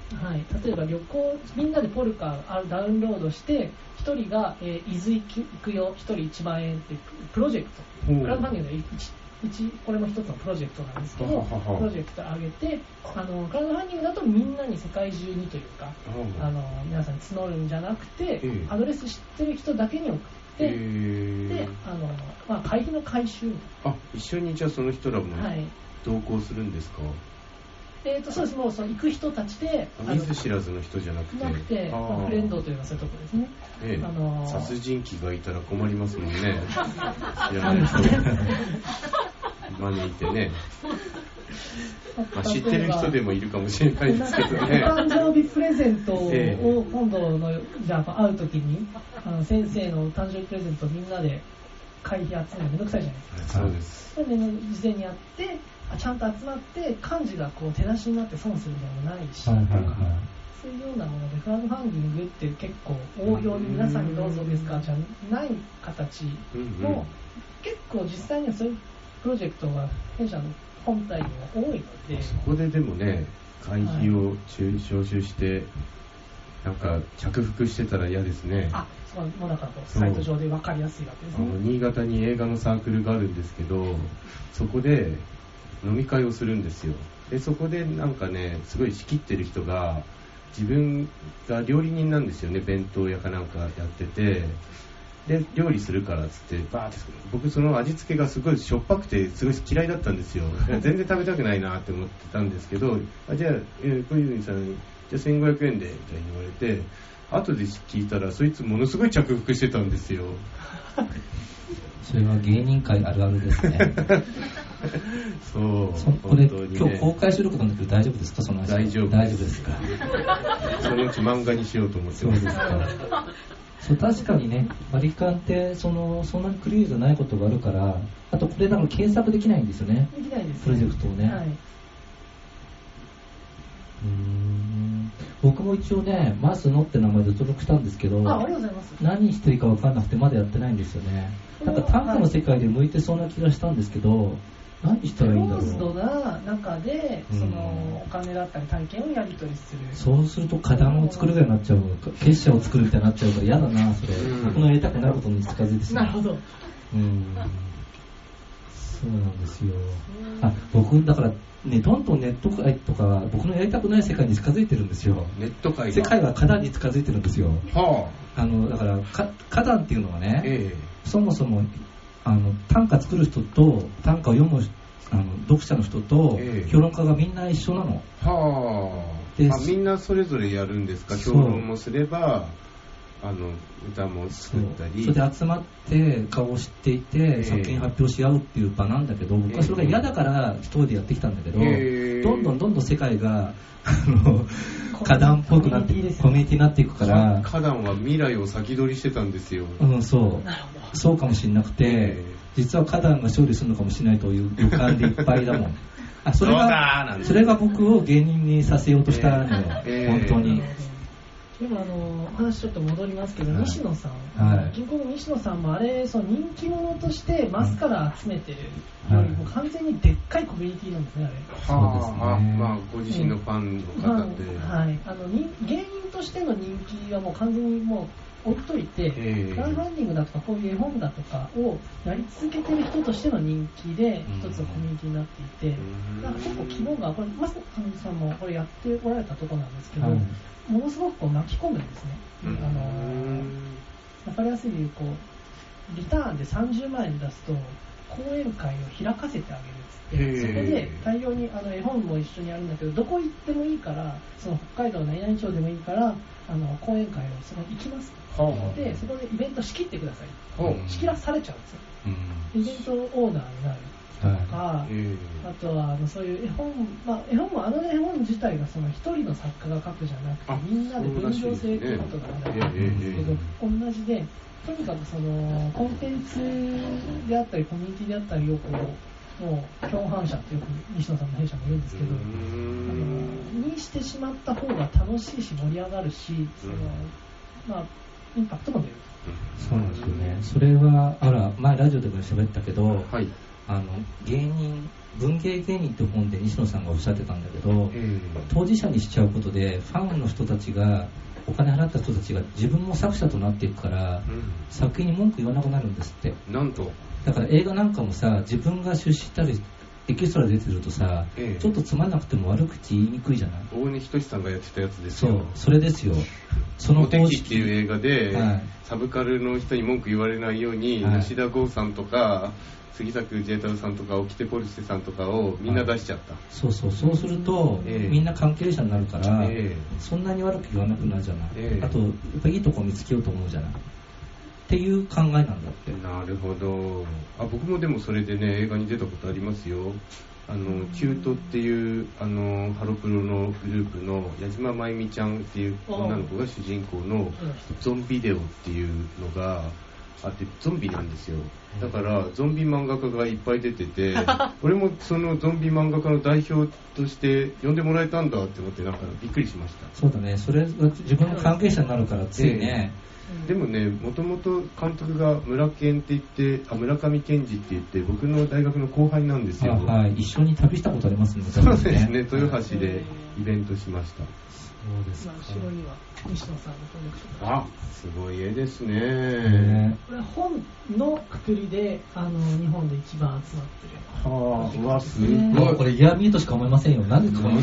例えば旅行、みんなでポルカダウンロードして、1人が、伊豆行くよ、1人1万円ってプロジェクト。クラウドファンディングのこれも一つのプロジェクトなんですけど、プロジェクト上げて、クラウドファンディングだとみんなに世界中にというか、皆さんに募るんじゃなくて、アドレス知ってる人だけに送って、で、会費の回収。 一緒にじゃあその人らも同行するんですか？ そうです。もうその行く人たちで、 見ず知らずの人じゃなくて、 フレンドというのはそういうところですね。 殺人鬼がいたら困りますもんね。知らない人招いてね。知ってる人でもいるかもしれないですけどね。 お誕生日プレゼントを今度のじゃあ会うときに先生の誕生日プレゼントをみんなで会費集めるのめんどくさいじゃないですか。 そうです。 それで事前にやってちゃんと集まって幹事がこう手出しになって損するのもないし、そういうようなものでクラウドファンディングって結構応用に皆さんにどうぞですかじゃない形の、結構実際にはそういうプロジェクトが弊社の本体にも多いので、 そこででもね、会費を徴収して、なんか着服してたら嫌ですね。 そうもうだからサイト上で分かりやすいわけですね。 新潟に映画のサークルがあるんですけど、そこで飲み会をするんですよ。でそこでなんかね、すごい仕切ってる人が、自分が料理人なんですよね。弁当屋かなんかやってて、で料理するからっつってバーって、僕その味付けがすごいしょっぱくてすごい嫌いだったんですよ。全然食べたくないなって思ってたんですけど、じゃあ小泉さんにじゃあ1500円でみたいに言われて、後で聞いたらそいつものすごい着服してたんですよ。 それは芸人界あるあるですね。 そうこれ、今日公開収録なんだけど大丈夫ですか、その話。 大丈夫ですか。 そのうち漫画にしようと思ってます。そうですか。そう、確かにね、バリカンってそんなにクリエイじゃないことがあるから、あとこれだから検索できないんですよね。 できないです、ね、 プロジェクトをね。 はい、 僕も一応ね、マスノって名前で登録したんですけど、 ありがとうございます。 何していいか分からなくてまだやってないんですよね。なんか短歌の世界で向いてそうな気がしたんですけど、何したらいいんだろう。 クローズドな中で、そのお金だったり体験をやり取りする。 そうすると花壇を作るぐらいになっちゃう、結社を作るみたいになっちゃうから嫌だな、それ。僕のやりたくないことに近づいてしまう。 なるほど。 そうなんですよ。僕だからね、どんどんネット界とか僕のやりたくない世界に近づいてるんですよ。 ネット界が世界は花壇に近づいてるんですよ。だから花壇っていうのはね、そもそも短歌作る人と短歌を読む読者の人と評論家がみんな一緒なの。 でみんなそれぞれやるんですか。評論もすれば歌も作ったり、 それで集まって顔を知っていて作品発表し合うっていう場なんだけど、僕はそれが嫌だから一人でやってきたんだけど、どんどん世界が花壇っぽくなってコミュニティになっていくから、 花壇は未来を先取りしてたんですよ。 そうかもしれなくて、実は花壇が勝利するのかもしれないという予感でいっぱいだもん。それが僕を芸人にさせようとしたのよ、本当に。 でも話ちょっと戻りますけど、西野さん、銀行の西野さんも人気者としてマスから集めてるよりも完全にでっかいコミュニティなんですね、あれ。 そうですね。 ご自身のファンの方で、 芸人としての人気はもう完全にもう置いといて、クラウドファンディングだとかこういう絵本だとかをやり続けてる人としての人気で一つのコミュニティになっていて、なんか結構規模がこれマスさんもこれやっておられたところなんですけど、ものすごく巻き込むんですね。わかりやすいで言うリターンで30万円出すと講演会を開かせてあげるっつって、そこで大量に絵本も一緒にやるんだけど、どこ行ってもいいから、その北海道何々町でもいいから講演会をそこに行きますと。でそこでイベント仕切ってください。仕切らされちゃうんですよ。イベントオーナーになるとか、あとはそういう絵本、絵本も絵本自体がその一人の作家が書くじゃなくて、みんなで分業制っていうことがあるんですけど、同じで、とにかくそのコンテンツであったりコミュニティであったりをもう共犯者っていう西野さんの弊社も言うんですけど、にしてしまった方が楽しいし盛り上がるし、インパクトも出る。 そうなんですよね。それは前ラジオでも喋ったけど、文芸芸人って本で西野さんがおっしゃってたんだけど、当事者にしちゃうことでファンの人たちがお金払った人たちが自分も作者となっていくから、作品に文句言わなくなるんですって。 なんとだから映画なんかもさ、自分が出資したりエキストラ出てるとさ、ちょっとつまんなくても悪口言いにくいじゃない。 大根仁さんがやってたやつですよ。 それですよ。そのおてきっていう映画で、サブカルの人に文句言われないように、吉田剛さんとか杉作慈太郎さんとか沖手ポルシェさんとかをみんな出しちゃった。そうすると、みんな関係者になるから、そんなに悪く言わなくなるじゃない。あとやっぱいいとこ見つけようと思うじゃないっていう考えなんだって。 なるほど。僕もでもそれでね、映画に出たことありますよ。キュートっていうハロプロのグループの矢島真由美ちゃんっていう女の子が主人公のゾンビデオっていうのがあって、ゾンビなんですよ。だからゾンビ漫画家がいっぱい出てて俺もそのゾンビ漫画家の代表として呼んでもらえたんだって思って、なんかびっくりしました。 そうだね、それは自分の関係者になるからついね、 でもね、もともと監督が村上健二って言って、僕の大学の後輩なんですよ。 はい、一緒に旅したことありますね。 そうですね、豊橋でイベントしました。 そうですか。後ろには西野さんのコレクション。 あ、すごい絵ですね。 これ本のくくりで日本で一番集まってる。 はあ、うわ、すごい。 これイヤーミートしか思いませんよ。なんでこの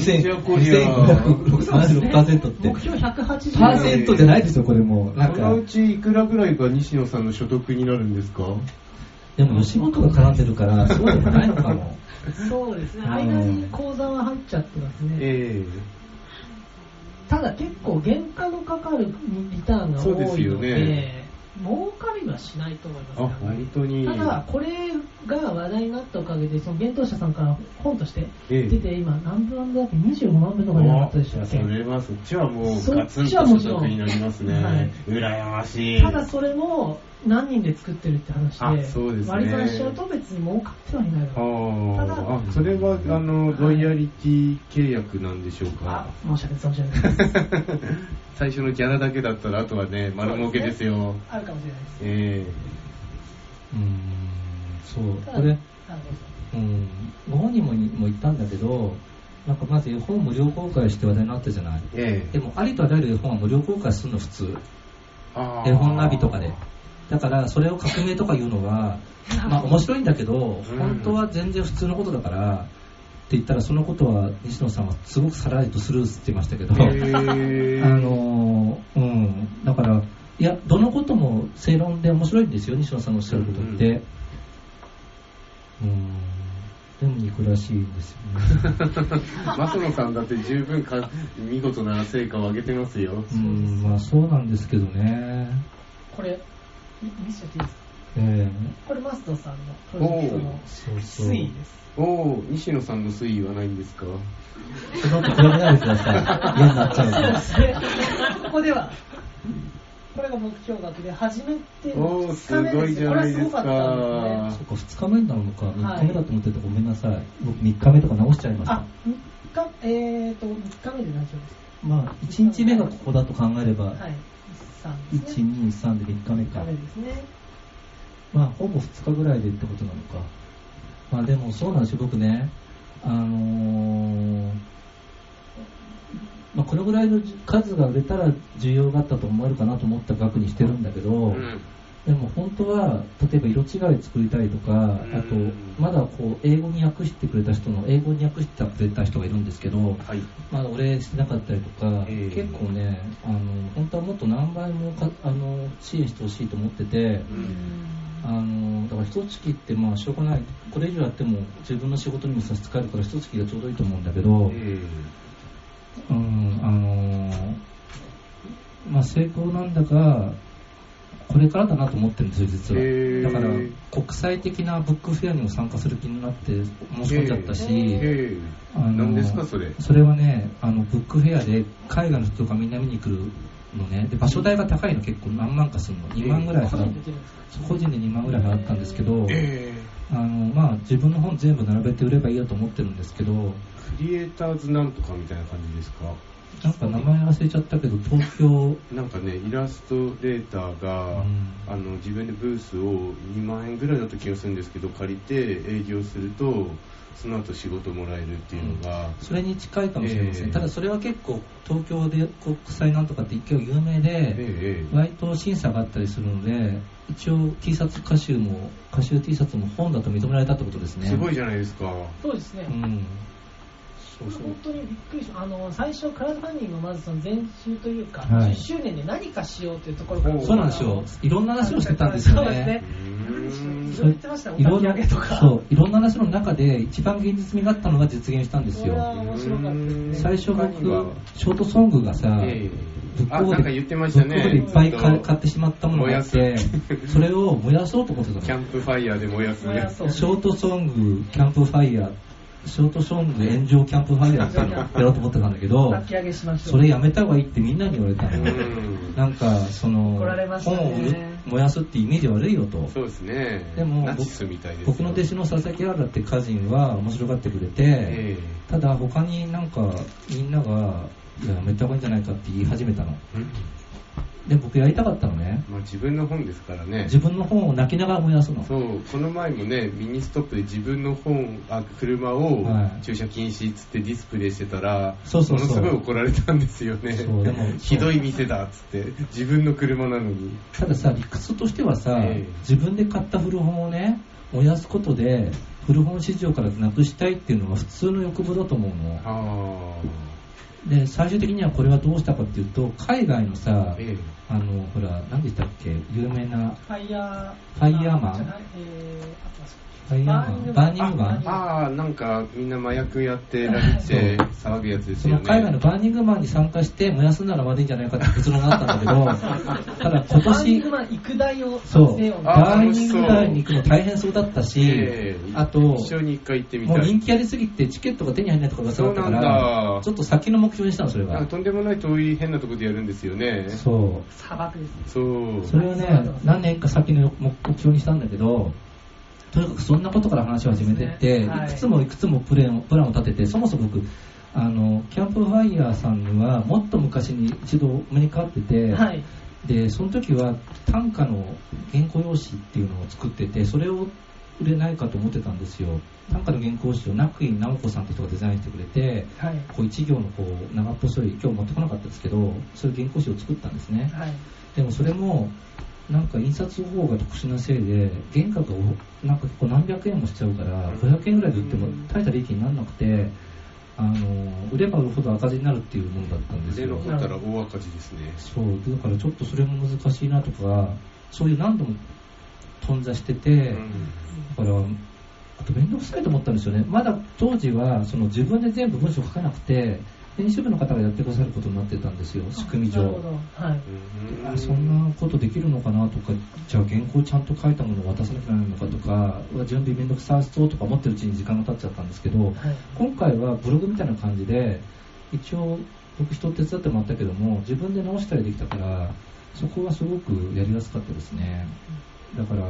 2536% って。 目標180%。 %じゃないですよ、これも。 そのうちいくらぐらいが西野さんの所得になるんですか？ でも吉本が絡んでるから、そうでもないのかも。 そうですね。間に口座は入っちゃってますね。ただ結構原価のかかるリターンが多いので、儲かりはしないと思います、ね。 本当に。 ただこれが話題になったおかげで、その幻冬舎さんから本として出て、今何分だっけ、25万部とかになったでしたっけ。 それはそっちはもうガツンと所得になりますね。はい、羨ましい。 ただそれも何人で作ってるって話で、 そうですね、 割り算しちゃうと別に儲かってはいないの。 ただそれはロイヤリティ契約なんでしょうか。 申し訳ないです。 最初のギャラだけだったらあとはね、丸儲けですよ。 あるかもしれないです。 そう、これ、ご本人も言ったんだけど、なんかまず絵本無料公開して話題になったじゃない。でもありとあらゆる絵本は無料公開するの普通。絵本ナビとかで。だからそれを革命とか言うのは、まあ面白いんだけど、本当は全然普通のことだからって言ったら、そのことは西野さんはすごくさらりとスルーって言ってましたけど、だからいや、どのことも正論で面白いんですよ、西野さんのおっしゃることって。でも憎らしいんですよね。 増野さんだって十分見事な成果を上げてますよ。 まあそうなんですけどね。 これ見せていいですか？これマストさんのプロジェクトの推移です。 西野さんの推移はないんですか？ ちょっと比べないでください。嫌になっちゃうので。 ここではこれが目標額で初めてすごいじゃないですか。 そうか、2日目なのか3日目だと思っててごめんなさい。僕3日目とか直しちゃいました。 3日目で大丈夫です。 まあ1日目がここだと考えれば、1、2、3で3日目か。まあほぼ2日ぐらいでってことなのか。まあでもそうなんですよ、僕ね。このぐらいの数が売れたら需要があったと思えるかなと思った額にしてるんだけど、でも本当は例えば色違い作りたいとか、あとまだこう英語に訳してくれた人がいるんですけど、まだお礼してなかったりとか、結構ね、本当はもっと何倍も支援してほしいと思ってて、だから一月ってまあしょうがない、これ以上やっても自分の仕事にも差し支えるから一月がちょうどいいと思うんだけど、まあ成功なんだがこれからだなと思ってるんですよ、実は。だから国際的なブックフェアにも参加する気になって申し込んじゃったし、 何ですかそれ？ それはね、ブックフェアで海外の人がみんな見に来るのね。で場所代が高いの、結構何万かするの、2万ぐらい払う、個人で2万ぐらい払ったんですけど、まあ自分の本全部並べて売ればいいやと思ってるんですけど、クリエイターズなんとかみたいな感じですか？ なんか名前忘れちゃったけど、東京なんかね、イラストレーターが、自分でブースを2万円ぐらいだった気がするんですけど借りて営業するとその後仕事もらえるっていうのが、 それに近いかもしれません。ただそれは結構東京で国際なんとかって一見有名で、割と審査があったりするので、一応 T シャツ歌集 T シャツも本だと認められたってことですね。 すごいじゃないですか。 そうですね。本当にびっくりした。最初クラウドファンディングをまずその前週というか、10周年で何かしようというところから、 そうなんですよ。いろんな話をしてたんですよね。 そうですね。言ってました。 いろんな話の中で一番現実味があったのが実現したんですよ。 面白かったですね。 最初僕ショートソングがさ、ブックオフでいっぱい買ってしまったものがあって、それを燃やそうと思ってたの。 キャンプファイヤーで燃やすね。 ショートソングキャンプファイヤー、ショートソング炎上キャンプファイヤーっていうのをやろうと思ってたんだけど、それやめた方がいいってみんなに言われたの。なんかその本を燃やすってイメージ悪いよと。 そうですね。 でも僕の弟子の佐々木原って歌人は面白がってくれて、ただ他になんかみんながやめた方がいいんじゃないかって言い始めたの。 で僕やりたかったのね。 まあ、自分の本ですからね。 自分の本を泣きながら燃やすの。 そう、この前もね、ミニストップで自分の車を駐車禁止っつってディスプレイしてたら、 そうそうそう、 ものすごい怒られたんですよね。 そうでもひどい店だっつって、自分の車なのに。 たださ、理屈としてはさ、自分で買った古本をね、燃やすことで古本市場からなくしたいっていうのは普通の欲望だと思うの。で最終的にはこれはどうしたかっていうと、海外のさ、ほら何でしたっけ、有名なファイヤーマン、バーニングマン。 ああ、なんかみんな麻薬やってられて騒ぐやつですよね。 その海外のバーニングマンに参加して燃やすなら悪いんじゃないかって結論があったんだけどただ今年バーニングマン行く台を、そう、バーニング台に行くの大変そうだったし、あと一緒に一回行ってみたい。 もう人気ありすぎてチケットが手に入らないとかがそうだったから、ちょっと先の目標にしたの。それはとんでもない遠い変なところでやるんですよね。 そう、 砂漠ですね。 そう、 それはね、何年か先の目標にしたんだけど、とにかくそんなことから話を始めてって、いくつもプランを立てて、そもそも僕キャンプファイヤーさんにはもっと昔に一度お目にかかってて、はい、でその時は短歌の原稿用紙っていうのを作ってて、それを売れないかと思ってたんですよ。短歌の原稿用紙を中井直子さんって人がデザインしてくれて、はい、こう一行のこう長っぽそい、今日持ってこなかったですけど、そういう原稿紙を作ったんですね、はい、でもそれもなんか印刷方法が特殊なせいで原価がなんか結構何百円もしちゃうから、500円ぐらいで売っても大した利益にならなくて、売れば売るほど赤字になるっていうものだったんですよ。 売れなかったら大赤字ですね。 そうだからちょっとそれも難しいなとか、そういう何度も頓挫してて、だからあと面倒くさいと思ったんですよね。まだ当時はその自分で全部文章書かなくて編集部の方がやってくださることになってたんですよ、仕組み上。はい、そんなことできるのかなとか、じゃあ原稿ちゃんと書いたものを渡さなきゃならないのかとか、準備めんどくさそうとか思ってるうちに時間が経っちゃったんですけど、はい、今回はブログみたいな感じで一応僕人手伝ってもらったけども自分で直したりできたから、そこはすごくやりやすかったですね。だから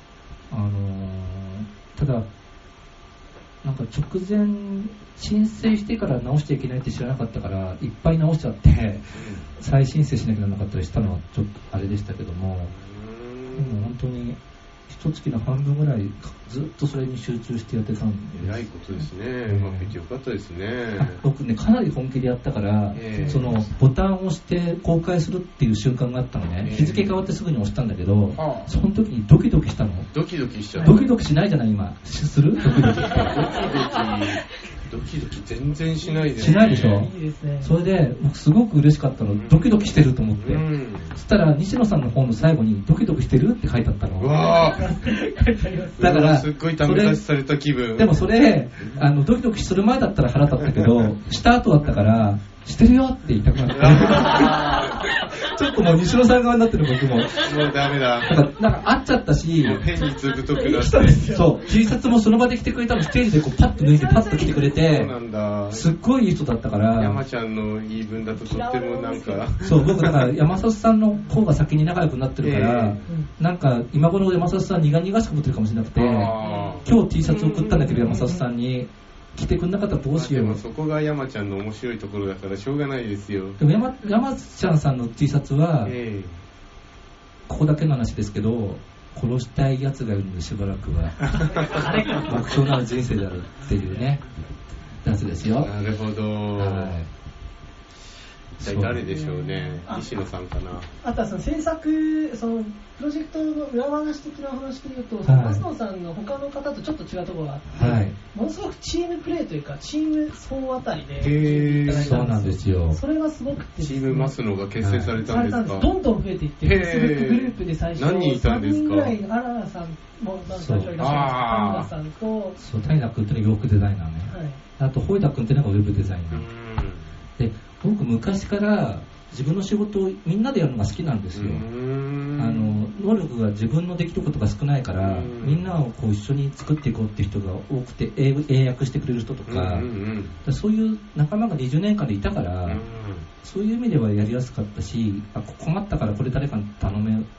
ただなんか直前申請してから直しちゃいけないって知らなかったからいっぱい直しちゃって再申請しなきゃならなかったりしたのはちょっとあれでしたけども、でも本当に一月の半分ぐらいずっとそれに集中してやってたんで。 偉いことですね。うまくいってよかったですね。 僕ねかなり本気でやったから、そのボタンを押して公開するっていう瞬間があったのね、日付変わってすぐに押したんだけど、その時にドキドキしたの。 ドキドキしちゃった。 ドキドキしないじゃない今。する？ドキドキドキドキ全然しないですね。 しないでしょ。いいですね。それで僕すごく嬉しかったの、ドキドキしてると思って、そしたら西野さんの本の最後にドキドキしてるって書いてあったの。 わだからすっごいため出しされた気分。 でもそれドキドキする前だったら腹立ったけどした後だったからしてるよって言いたくなってちょっともう西野さん側になってる僕も。もうダメだ。 なんか会っちゃったし、 変にずぶとくなって。 そう、T シャツもその場で着てくれたの、ステージでこうパッと脱いでパッと着てくれて、 そうなんだ。 すっごいいい人だったから。 山ちゃんの言い分だととってもなんか。 そう、僕だから山里さんの方が先に仲良くなってるから、なんか今頃山里さん苦々しく思ってるかもしれなくて、今日 T シャツ送ったんだけど山里さんに。来てくんなかったらどうしよう。 でもそこが山ちゃんの面白いところだからしょうがないですよ。 でも山ちゃんさんの T シャツは、ここだけの話ですけど、殺したいやつがいるのでしばらくは目標なる人生であるっていうねやつですよ。 なるほど。はい、一体誰でしょうね。西野さんかな。 あとはその制作、そのプロジェクトの裏話的な話でいうと、松野さんの他の方とちょっと違うところがあって、はい、ものすごくチームプレーというかチーム総あたりでそうなんですよ。 それがすごくて、 チームマスノが結成されたんですか。 どんどん増えていって、フェイスブックグループで最初何人いたんですか。 3人ぐらい、アララさんも最初いらっしゃいます。谷田さんと、 そう、谷田君って洋服デザイナーね、はい、あとホイダ君ってのがウェブデザイナーで、僕昔から自分の仕事をみんなでやるのが好きなんですよ。能力が自分のできることが少ないから、みんなをこう一緒に作っていこうっていう人が多くて、英訳してくれる人とか、そういう仲間が20年間でいたから、そういう意味ではやりやすかったし、困ったからこれ誰かに頼め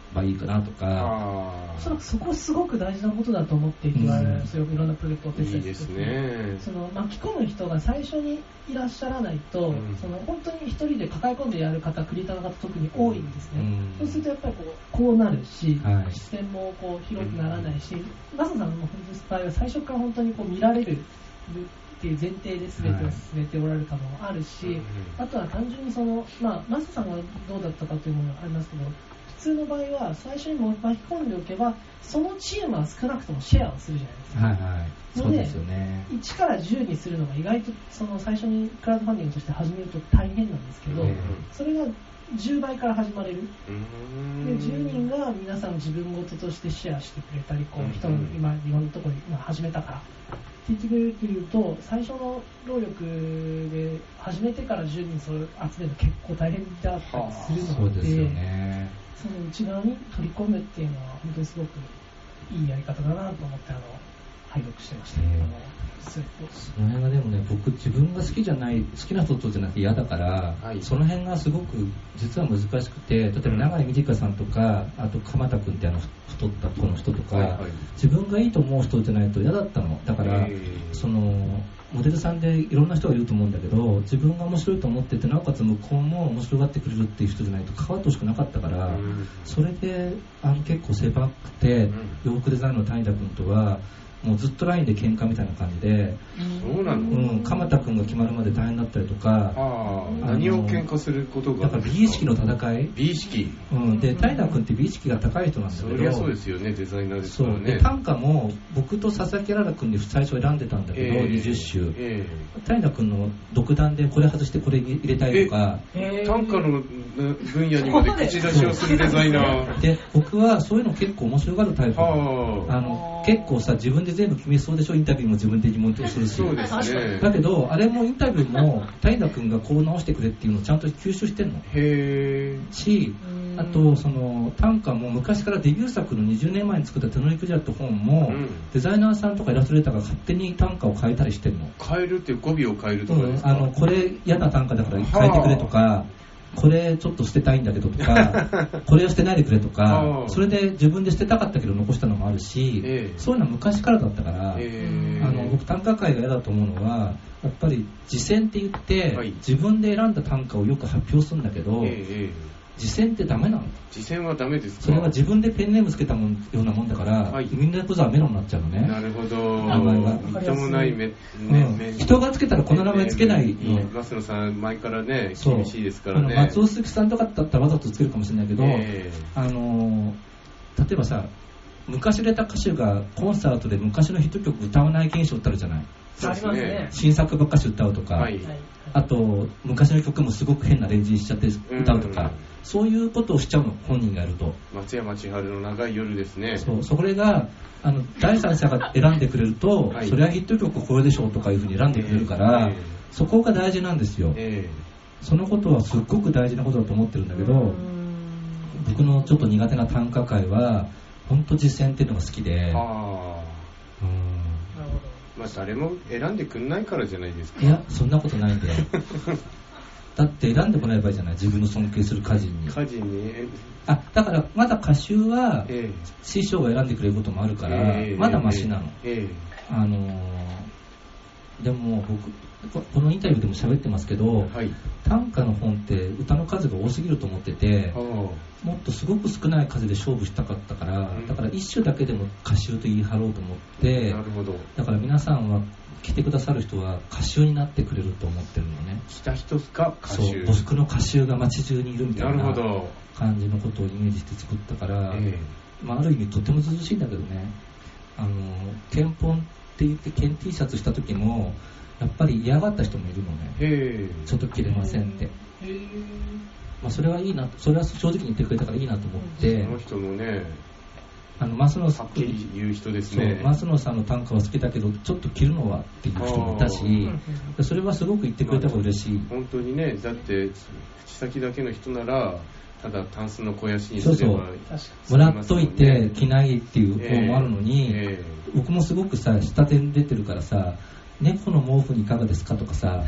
ばいいかなとか。 おそらくそこすごく大事なことだと思っていわれる、そういういろんなプロジェクトを手伝っていいですね。 その巻き込む人が最初にいらっしゃらないと、その本当に一人で抱え込んでやる方、クリエイターの方特に多いんですね。そうするとやっぱりこうなるし、視線も広くならないし、マサさんの本当場合は最初から本当に見られるっていう前提で全てを進めておられたのもあるし、あとは単純にマサさんがどうだったかというのがありますけど、普通の場合は最初に巻き込んでおけばそのチームは少なくともシェアをするじゃないですか。 はいはい、そうですよね。 1から10にするのが意外と最初にクラウドファンディングとして始めると大変なんですけど、それが10倍から始まれる。で10人が皆さん自分事としてシェアしてくれたり、人の今いろんなところに始めたからって言ってくれるというと、最初の労力で始めてから10人それを集めるの結構大変だったりするので、 そうですよね。 その内側に取り込むっていうのは本当にすごくいいやり方だなと思って拝読してました。 その辺がでもね、僕自分が好きな人とじゃなくて嫌だから、その辺がすごく実は難しくて、例えば永井美智香さんとか、あと鎌田君って太った子の人とか、自分がいいと思う人じゃないと嫌だったの。だからモデルさんでいろんな人がいると思うんだけど、自分が面白いと思ってて、なおかつ向こうも面白がってくれるっていう人じゃないと関わってほしくなかったから、それで結構狭くて、洋服デザインの谷田君とはもうずっと LINE で喧嘩みたいな感じで、 そうなの？ 鎌田君が決まるまで大変だったりとか、 何を喧嘩することが？ だから美意識の戦い。 美意識。 で谷田君って美意識が高い人なんだけど、 そりゃそうですよね、デザイナーですからね。 で短歌も僕と佐々木あらら君で最初選んでたんだけど、20首、谷田君の独断でこれ外してこれ入れたいとか、 短歌の分野にまで口出しをするデザイナーで、僕はそういうの結構面白がるタイプ。結構さ、自分で全部決めそうでしょ。インタビューも自分で疑問をするし。 そうですね。 だけどあれもインタビューも谷田君がこう直してくれっていうのをちゃんと吸収してんの。し、あと短歌も昔からデビュー作の20年前に作った手乗りクジャって本も、デザイナーさんとかイラストレーターが勝手に短歌を変えたりしてるの。 変えるって語尾を変えるとかですか？ これ嫌な短歌だから変えてくれとか、これちょっと捨てたいんだけどとかこれを捨てないでくれとか、それで自分で捨てたかったけど残したのもあるし、そういうのは昔からだったから、僕短歌会が嫌だと思うのは、やっぱり次戦って言って、自分で選んだ短歌をよく発表するんだけど、次戦ってダメなの？ 次戦はダメですか？ それは自分でペンネームつけたようなもんだから、みんなこそはメロンになっちゃうのね。 なるほど。名前がみっともない人がつけたらこの名前つけないの。 増野さん前からね厳しいですからね。 松尾鈴木さんとかだったらわざとつけるかもしれないけど、例えばさ、昔売れた歌手がコンサートで昔のヒット曲歌わない現象ってあるじゃない。 ありますね。 新作ばっかし歌うとか、あと昔の曲もすごく変なレンジにしちゃって歌うとか、そういうことをしちゃうの、本人がやると。 松山千春の長い夜ですね。 それが第三者が選んでくれると、それはヒット曲これでしょうとかいうふうに選んでくれるから、そこが大事なんですよ。そのことはすっごく大事なことだと思ってるんだけど、僕のちょっと苦手な短歌会は本当実践っていうのが好きで。 誰も選んでくんないからじゃないですか。 いや、そんなことないんでだって選んでもらえばいいじゃない、自分の尊敬する歌人に。だからまだ歌集は師匠が選んでくれることもあるから、まだマシなの。でも僕このインタビューでも喋ってますけど、短歌の本って歌の数が多すぎると思ってて、もっとすごく少ない数で勝負したかったから、だから一首だけでも歌集と言い張ろうと思って、だから皆さんは来てくださる人は歌集になってくれると思ってるのね。 来た人が歌集。 僕の歌集が街中にいるみたいな感じのことをイメージして作ったから、ある意味とても涼しいんだけどね。憲本って言ってケン T シャツした時もやっぱり嫌がった人もいるのね。ちょっと着れませんって。それはいいな、それは正直に言ってくれたからいいなと思って。 その人もね、 増野さんはっきり言う人ですね。 増野さんの短歌は好きだけどちょっと着るのはっていう人もいたし、それはすごく言ってくれた方が嬉しい。 本当にね、だって口先だけの人ならただタンスの肥やしにすればもらっといて着ないっていう方もあるのに、僕もすごくさ下手に出てるからさ、 猫の毛布にいかがですかとかさ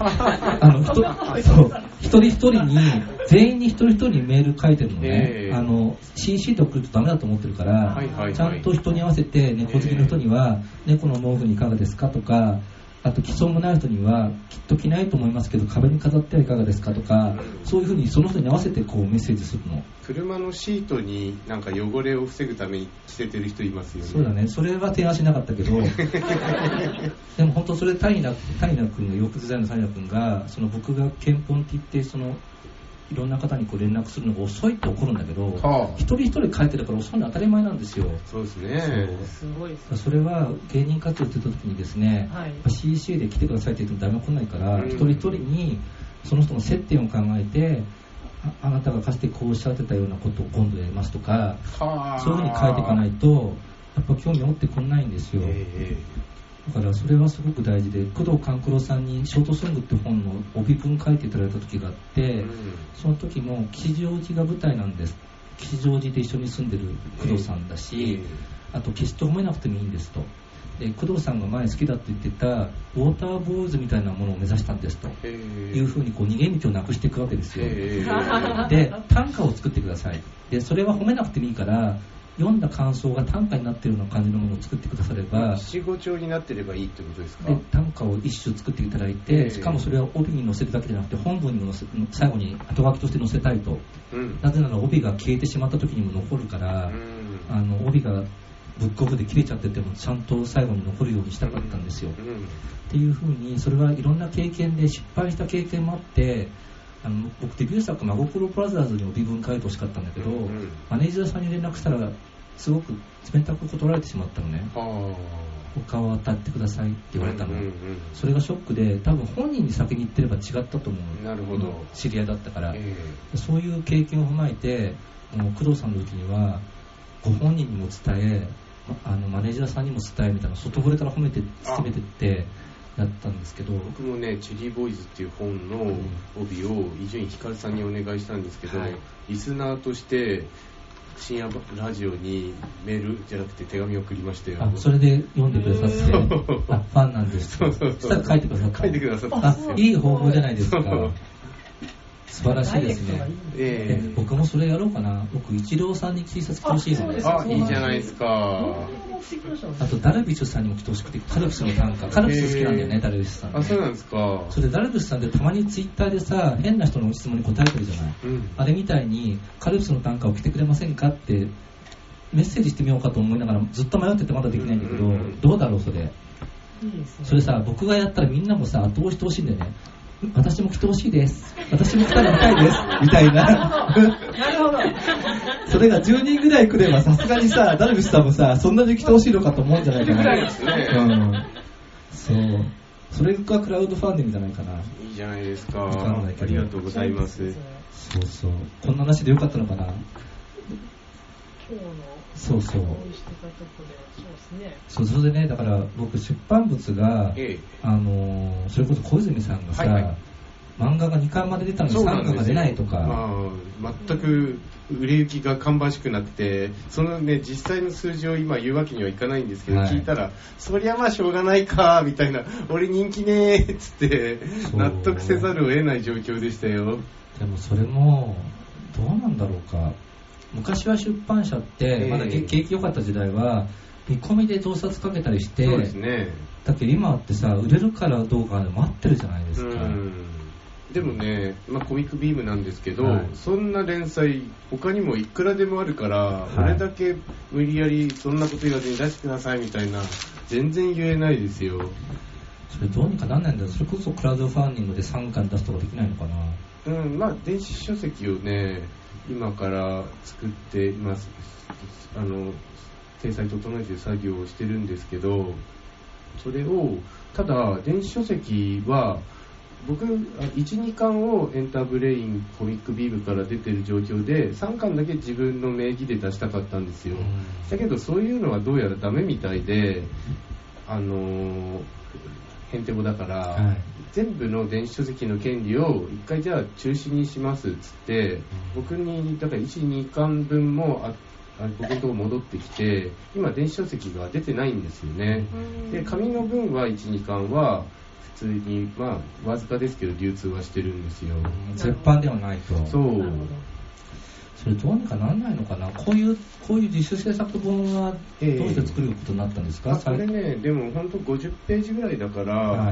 一人一人に全員に一人一人にメール書いてるのね、CC と送るとダメだと思ってるから、ちゃんと人に合わせて猫好きの人には猫の毛布にいかがですかとか、あと既存もない人にはきっと着ないと思いますけど壁に飾ってはいかがですかとか、そういうふうにその人に合わせてこうメッセージするの。 車のシートになんか汚れを防ぐために着せてる人いますよね。 そうだね、それは提案しなかったけどでも本当それ谷名君が、洋服デザインの谷名君がその僕が憲法って言ってそのいろんな方にこう連絡するのが遅いって怒るんだけど、一人一人書いてるから遅いのは当たり前なんですよ。 そうですね。 すごいですね。 それは芸人活動してた時にですね、CCA で来てくださいって言っても誰も来ないから、一人一人にその人の接点を考えて、あなたがかつてこうおっしゃってたようなことを今度やりますとか、そういうふうに書いていかないとやっぱ興味を持ってくれないんですよ。だからそれはすごく大事で、工藤官九郎さんにショートソングって本の帯文書いていただいた時があって、その時も吉祥寺が舞台なんです。吉祥寺で一緒に住んでる工藤さんだし、あと決して褒めなくてもいいんですと。で工藤さんが前好きだって言ってたウォーターボーイズみたいなものを目指したんですというふうにこう逃げ道をなくしていくわけですよ。で短歌を作ってください。でそれは褒めなくてもいいから読んだ感想が短歌になっているような感じのものを作ってくだされば、 七五調になってればいいってことですか。 で短歌を一首作っていただいて、しかもそれは帯に載せるだけじゃなくて本文にも最後に後書きとして載せたいと、なぜなら帯が消えてしまった時にも残るから、帯がブックオフで切れちゃっててもちゃんと最後に残るようにしたかったんですよ、っていう風に、それはいろんな経験で失敗した経験もあって、僕デビュー作真心ブラザーズに帯文書いてほしかったんだけど、マネージャーさんに連絡したらすごく冷たく断られてしまったのね。他を当たってくださいって言われたの、それがショックで、多分本人に先に言ってれば違ったと思う。 なるほど。 知り合いだったから、そういう経験を踏まえて、もう工藤さんの時にはご本人にも伝え、マネージャーさんにも伝えみたいな、外堀から褒めて詰めてってやったんですけど、 僕もねチェリーボーイズっていう本の帯を伊集院光さんにお願いしたんですけど、リスナーとして深夜ラジオにメールじゃなくて手紙を送りましたよ。 それで読んでくださってファンなんです。そしたら書いてくださった。 書いてくださった。 いい方法じゃないですか。素晴らしいですね。僕もそれやろうかな。僕イチローさんに T シャツ着てほしいので。 いいじゃないですか。 あとダルビッシュさんにも来てほしくて、カルピスの短歌、カルピス好きなんだよね、ダルビッシュさん、ね。 そうなんですか。 それでダルビッシュさんってたまにツイッターでさ、変な人の質問に答えてるじゃない、あれみたいにカルピスの短歌を着てくれませんかってメッセージしてみようかと思いながらずっと迷っててまだできないんだけど、どうだろうそれ。いいですね。それさ、僕がやったらみんなもさ後押してほしいんだよね。私も来てほしいです、私も来たら見たいですみたいななるほど。それが10人ぐらい来ればさすがにさ、ダルビッシュさんもさそんなに来てほしいのかと思うんじゃないかな。そう、それがクラウドファンディングじゃないかな。 いいじゃないですか。ありがとうございます。 そうそう、こんな話でよかったのかな。そうそう、それでね、だから僕出版物が、それこそ小泉さんがさ、漫画が2巻まで出たのに3巻が出ないとか、 全く売れ行きが芳しくなって、そのね実際の数字を今言うわけにはいかないんですけど、聞いたらそりゃまあしょうがないかみたいな、俺人気ねーっつって納得せざるを得ない状況でしたよ。 でもそれもどうなんだろうか。昔は出版社ってまだ景気良かった時代は見込みで増刷かけたりして、 そうですね。 だけど今ってさ、売れるからどうかで待ってるじゃないですか。 でもね、コミックビームなんですけど、そんな連載他にもいくらでもあるから、俺だけ無理やりそんなこと言わずに出してくださいみたいな全然言えないですよ。 それどうにかなんないんだよ。それこそクラウドファンディングで3巻出すとかできないのかな。 電子書籍をね今から作って今体裁整えてる作業をしてるんですけど、それをただ電子書籍は僕 1,2 巻をエンターブレインコミックビームから出てる状況で3巻だけ自分の名義で出したかったんですよ。だけどそういうのはどうやらダメみたいで、ヘンテボだから、全部の電子書籍の権利を一回じゃあ中止にしますっつって、僕にだから 1,2 巻分も僕のところ戻ってきて、今電子書籍が出てないんですよね。で紙の分は 1,2 巻は普通にわずかですけど流通はしてるんですよ。 絶版ではないと。 そう。 それどうにかならないのかな。こういう自主制作本はどうして作ることになったんですか。 これね、でも本当50ページぐらいだから、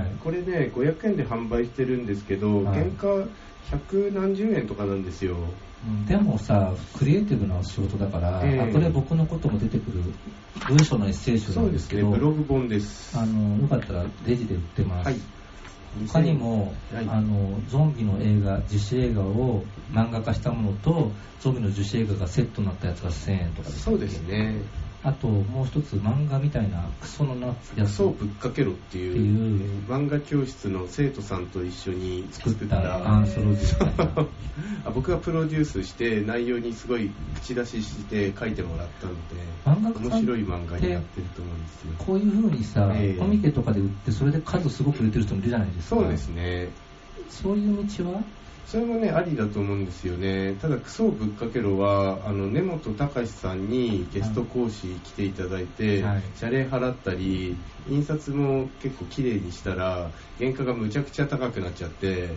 これね500円で販売してるんですけど、原価100何十円とかなんですよ。 でもさ、クリエイティブな仕事だから、これ僕のことも出てくる文章のエッセイ集なんですけど、 そうですね、ブログ本です。 よかったらレジで売ってます。 はい、 他にも、ゾンビの映画、自主映画を漫画化したものと、ゾンビの自主映画がセットになったやつが1000円とかです。 そうですね。 あともう一つ漫画みたいなクソのやつ、 そうぶっかけろっていう漫画教室の生徒さんと一緒に作ったアンソロジー僕がプロデュースして内容にすごい口出しして書いてもらったので、面白い漫画になってると思うんですよ。 こういう風にさ、コミケとかで売ってそれで数すごく売れてる人もいるじゃないですか。 そうですね。 そういう道はそれもねありだと思うんですよね。ただクソをぶっかけろは根本隆さんにゲスト講師来ていただいて、謝礼払ったり印刷も結構綺麗にしたら原価がむちゃくちゃ高くなっちゃって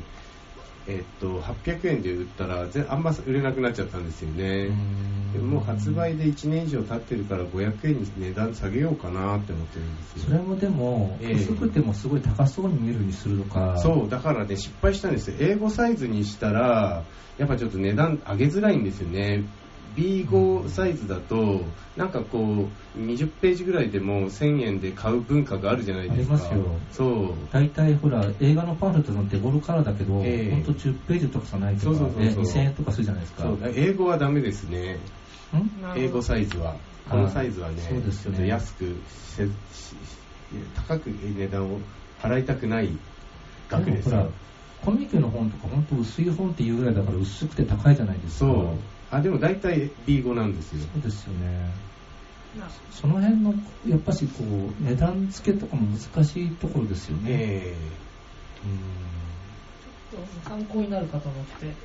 、800円で売ったらあんま売れなくなっちゃったんですよね。でもう発売で1年以上経ってるから500円に値段下げようかなって思ってるんですよ。 それもでも、薄くてもすごい高そうに見えるようにするのか。 そうだからね失敗したんですよ。英語サイズにしたらやっぱちょっと値段上げづらいんですよね。B5 サイズだとなんかこう20ページぐらいでも1000円で買う文化があるじゃないですか。 ありますよ。 そう大体ほら映画のパンフレットの手頃からだけど、ほんと10ページとかじゃないとか2000円とかするじゃないですか。 そう英語はダメですね。英語サイズはこのサイズはね、 そうですね、 ちょっと安く高く値段を払いたくない額です。 ほらコミケの本とか本当薄い本っていうぐらいだから薄くて高いじゃないですか。 そうでも大体 B5 なんですよ。 そうですよね。その辺のやっぱしこう値段付けとかも難しいところですよね。 ちょっと参考になるかと思って、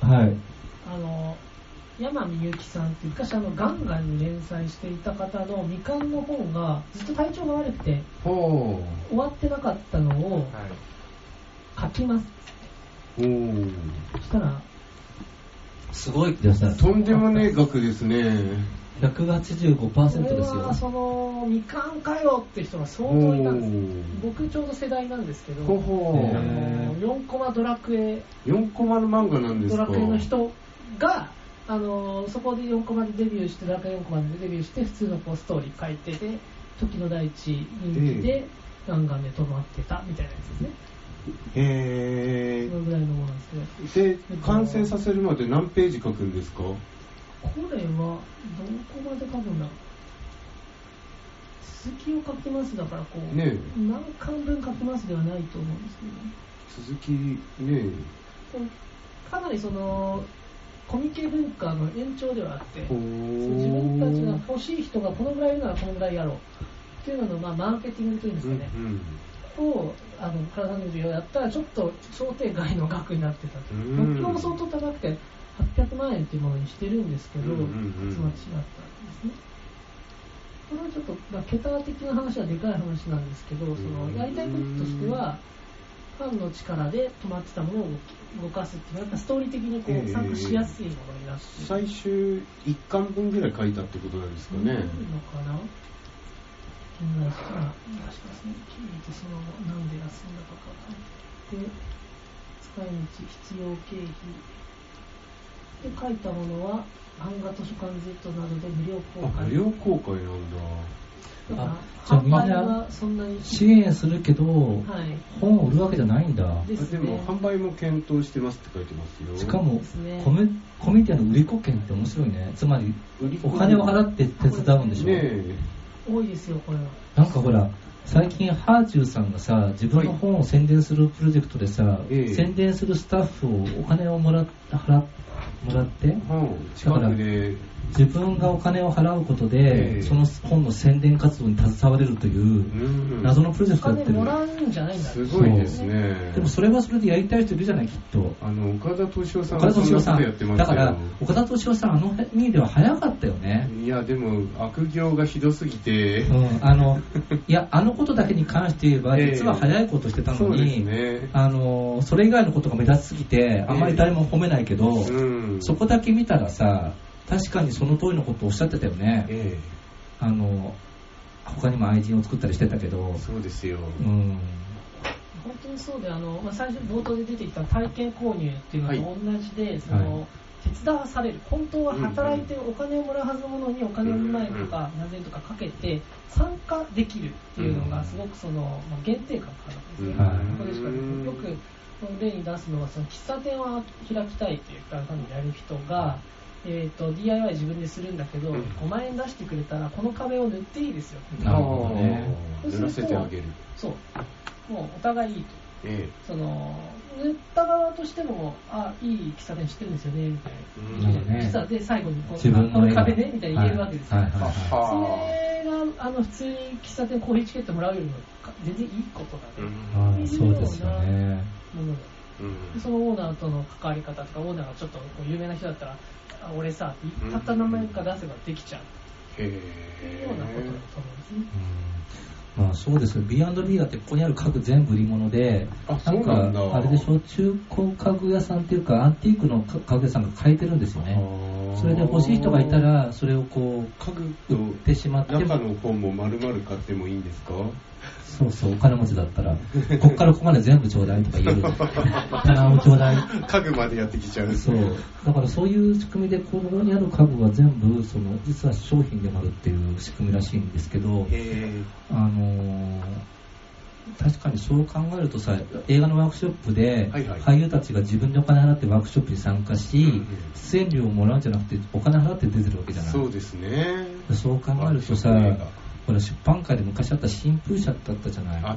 はい、 山見ゆきさんって昔ガンガンに連載していた方の未完の本がずっと体調が悪くて終わってなかったのを書きます。そしたらすごいですね。 とんでもねえ額ですね。 185% ですよ。 その未完かよって人が相当いたんです。僕ちょうど世代なんですけど、4コマドラクエ 4コマの漫画なんですか。 ドラクエの人がそこで4コマでデビューしてドラクエ4コマでデビューして普通のストーリー書いてて時の第一人気でガンガンで止まってたみたいなやつですね。そのぐらいのものなんですけど。 で完成させるまで何ページ書くんですか。 これはどこまで書くんだ。続きを書きますだから何巻分書きますではないと思うんですけどね。 続きねかなりコミケ文化の延長ではあって自分たちが欲しい人がこのぐらいいるならこのぐらいやろうっていうののマーケティングというんですかね、をクラウドファンディングをやったらちょっと想定外の額になってたと。目標も相当高くて800万円っていうものにしてるんですけど、つまり違ったんですね。これはちょっと、桁的な話はでかい話なんですけど、やりたいこととしてはファンの力で止まってたものを動かすっていうのはやっぱストーリー的に参加しやすいものになって、 最終1巻分ぐらい書いたってことなんですかね。 いいのかな。気になったら出しますね。聞いてその後なんで休んだか書いて使い道必要経費で書いたものは漫画図書館 Z などで無料公開。 無料公開なんだ。 じゃあみんな支援するけど、本を売るわけじゃないんだ。 でも販売も検討してますって書いてますよ。 しかもコミュニティの売り子券って面白いね。つまりお金を払って手伝うんでしょ。 多いですよこれは。 なんかほら最近ハーチューさんがさ自分の本を宣伝するプロジェクトでさ、宣伝するスタッフをお金を払って、 近くで自分がお金を払うことで、その本の宣伝活動に携われるという謎のプロジェクトやってる。 お金もらうんじゃないんだ。 すごいですね。 でもそれはそれでやりたい人いるじゃない、きっと。 岡田敏夫さんがそんなことやってましたよ。 だから岡田敏夫さん、あの意味では早かったよね。 いやでも悪行がひどすぎて、 いや、あのことだけに関して言えば実は早いことしてたのに、それ以外のことが目立ちすぎてあんまり誰も褒めないけど、そこだけ見たらさ、確かにその通りのことをおっしゃってたよね。他にも愛人を作ったりしてたけど。 そうですよ。 本当にそうで、最初冒頭で出てきた体験購入っていうのと同じで、手伝わされる、本当は働いてお金をもらうはずのものにお金を2万円とか何千円とかかけて参加できるっていうのがすごく限定感があるんですね。ここでしかよく例に出すのは、喫茶店を開きたいっていうクラウドファンディングやる人が、DIY 自分でするんだけど、5万円出してくれたらこの壁を塗っていいですよ。 なるほどね。塗らせてあげる。 そう。もうお互いいいと。塗った側としても、いい喫茶店知ってるんですよねみたいな。実はで最後にこの壁ねみたいに言えるわけですよ。それが普通に喫茶店コーヒーチケットもらうよりも全然いいことだね。 そうですよね。 そのオーナーとの関わり方とか、オーナーがちょっと有名な人だったら、俺さ、たった名前か出せばできちゃう。いうようなことだと思うんですね。 そうですよ。B&B だってここにある家具全部売り物で、なんかあれでしょ、中古家具屋さんっていうかアンティークの家具屋さんが買えてるんですよね。それで欲しい人がいたらそれをこう家具売ってしまって、 中の本も丸々買ってもいいんですか？ そうそう、お金持ちだったらこっからここまで全部ちょうだいとか言える。棚をちょうだい。 家具までやってきちゃう。 そう。だからそういう仕組みでここにある家具は全部実は商品でもあるっていう仕組みらしいんですけど、確かにそう考えるとさ、映画のワークショップで俳優たちが自分でお金払ってワークショップに参加し、出演料をもらうんじゃなくてお金払って出てるわけじゃない。 そうですね。 そう考えるとさ、これ出版界で昔あった新風社だったじゃない。 あった。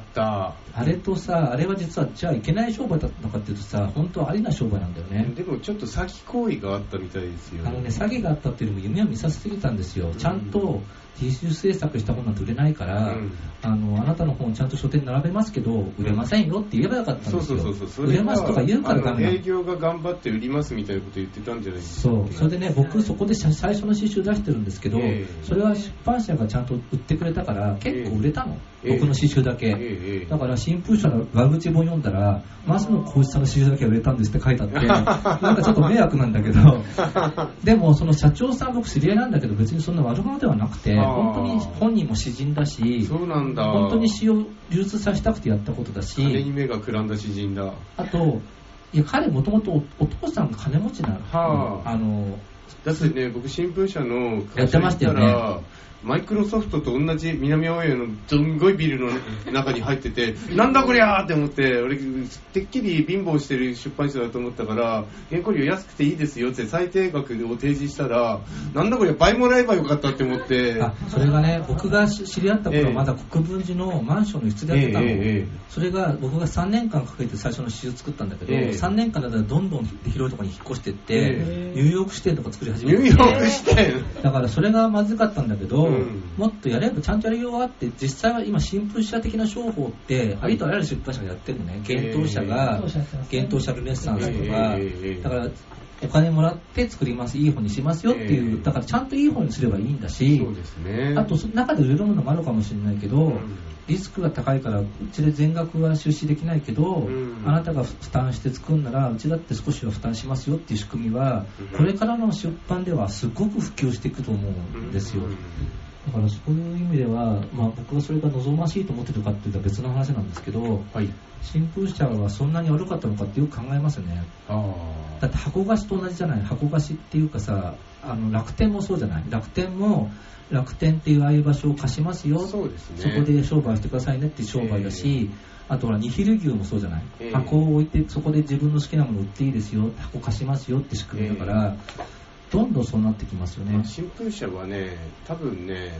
あれとさ、あれは実はじゃあいけない商売だったのかっていうとさ、本当はありな商売なんだよね。 でもちょっと詐欺行為があったみたいですよ。 詐欺があったっていうよりも夢を見させすぎたんですよ。ちゃんと自主制作した本なんて売れないから、あなたの本ちゃんと書店に並べますけど売れませんよって言えばよかったんですよ。売れますとか言うからダメなの。 営業が頑張って売りますみたいなこと言ってたんじゃないですか。 そう。それでね、僕そこで最初の詩集出してるんですけど、それは出版社がちゃんと売ってくれたから結構売れたの。僕の詩集だけ。だから新風社の悪口本読んだら、増野浩一さんの詩集だけ売れたんですって書いてあって、なんかちょっと迷惑なんだけど、でもその社長さん僕知り合いなんだけど別にそんな悪者ではなくて、本当に本人も詩人だし、 そうなんだ。 本当に詩を流通させたくてやったことだし、 金に目がくらんだ詩人だ。 あと、いや彼もともとお父さんが金持ちなの。 だってね、僕新聞社の会社行ったら、 マイクロソフトと同じ南青山のすんごいビルの中に入っててなんだこりゃーって思って、俺てっきり貧乏してる出版社だと思ったから、原稿料安くていいですよって最低額を提示したら、なんだこりゃ倍もらえばよかったって思って。 それがね、僕が知り合った頃はまだ国分寺のマンションの一室でやってたの。それが僕が3年間かけて最初の詩を作ったんだけど、3年間だったらどんどん広いところに引っ越していって、ニューヨーク支店とか作り始めて、 ニューヨーク支店だからそれがまずかったんだけど、もっとやればちゃんとやりようがあって、実際は今新風社的な商法ってありとあらゆる出版社がやってるのね。幻冬社が幻冬社ルネッサンスとか、だからお金もらって作ります、いい本にしますよっていう、だからちゃんといい本にすればいいんだし、 そうですね、 あと中で売れるものもあるかもしれないけど、リスクが高いからうちで全額は出資できないけど、あなたが負担して作るならうちだって少しは負担しますよっていう仕組みは、これからの出版ではすごく普及していくと思うんですよ。だからそういう意味では、僕はそれが望ましいと思ってるかっていうと別の話なんですけど、新風社はそんなに悪かったのかってよく考えますよね。だって箱菓子と同じじゃない。箱菓子っていうかさ、楽天もそうじゃない。楽天も楽天っていうああいう場所を貸しますよ、 そうですね、 そこで商売してくださいねっていう商売だし、あとはニヒル牛もそうじゃない。箱を置いてそこで自分の好きなもの売っていいですよ、箱貸しますよって仕組みだから、どんどんそうなってきますよね。 新風社はね、多分ね、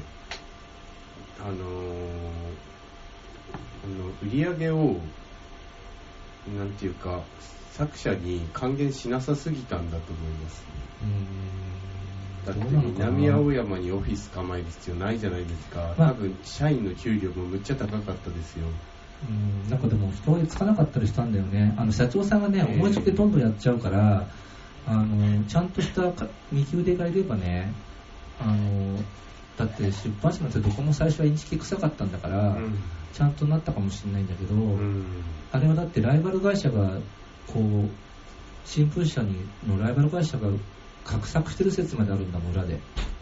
売り上げをなんていうか作者に還元しなさすぎたんだと思います。 だって南青山にオフィス構える必要ないじゃないですか。多分社員の給料もむっちゃ高かったですよ。 なんかでも人がつかなかったりしたんだよね。社長さんがね、思いつきでどんどんやっちゃうから、ちゃんとした右腕がいればね、だって出版社なんてどこも最初はインチキ臭かったんだから、ちゃんとなったかもしれないんだけど、あれはだってライバル会社がこう新聞社のライバル会社が画策してる説まであるんだもん、裏で。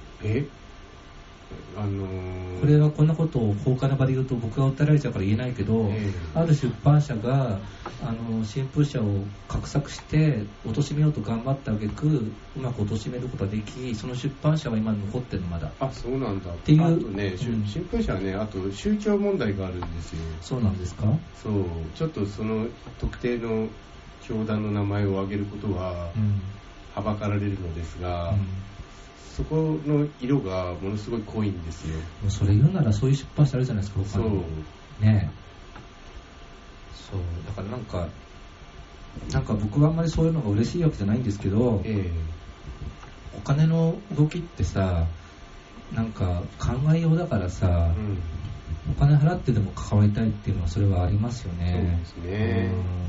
これはこんなことを放火の場で言うと僕が訴えられちゃうから言えないけど、ある出版社が新聞社を画策して貶めようと頑張った挙句うまく貶めることができ、その出版社は今残ってるのまだ。 そうなんだ。 っていう。 あとね、新聞社はね、あと宗教問題があるんですよ。 そうなんですか。 そう、ちょっとその特定の教団の名前を挙げることははばかられるのですが、そこの色がものすごい濃いんですよ。 それ言うならそういう出版社あるじゃないですか、他にも。ね。そうだからなんか僕はあんまりそういうのが嬉しいわけじゃないんですけど、お金の動きってさ、なんか考えようだからさ、お金払ってでも関わりたいっていうのはそれはありますよね。 そうですね。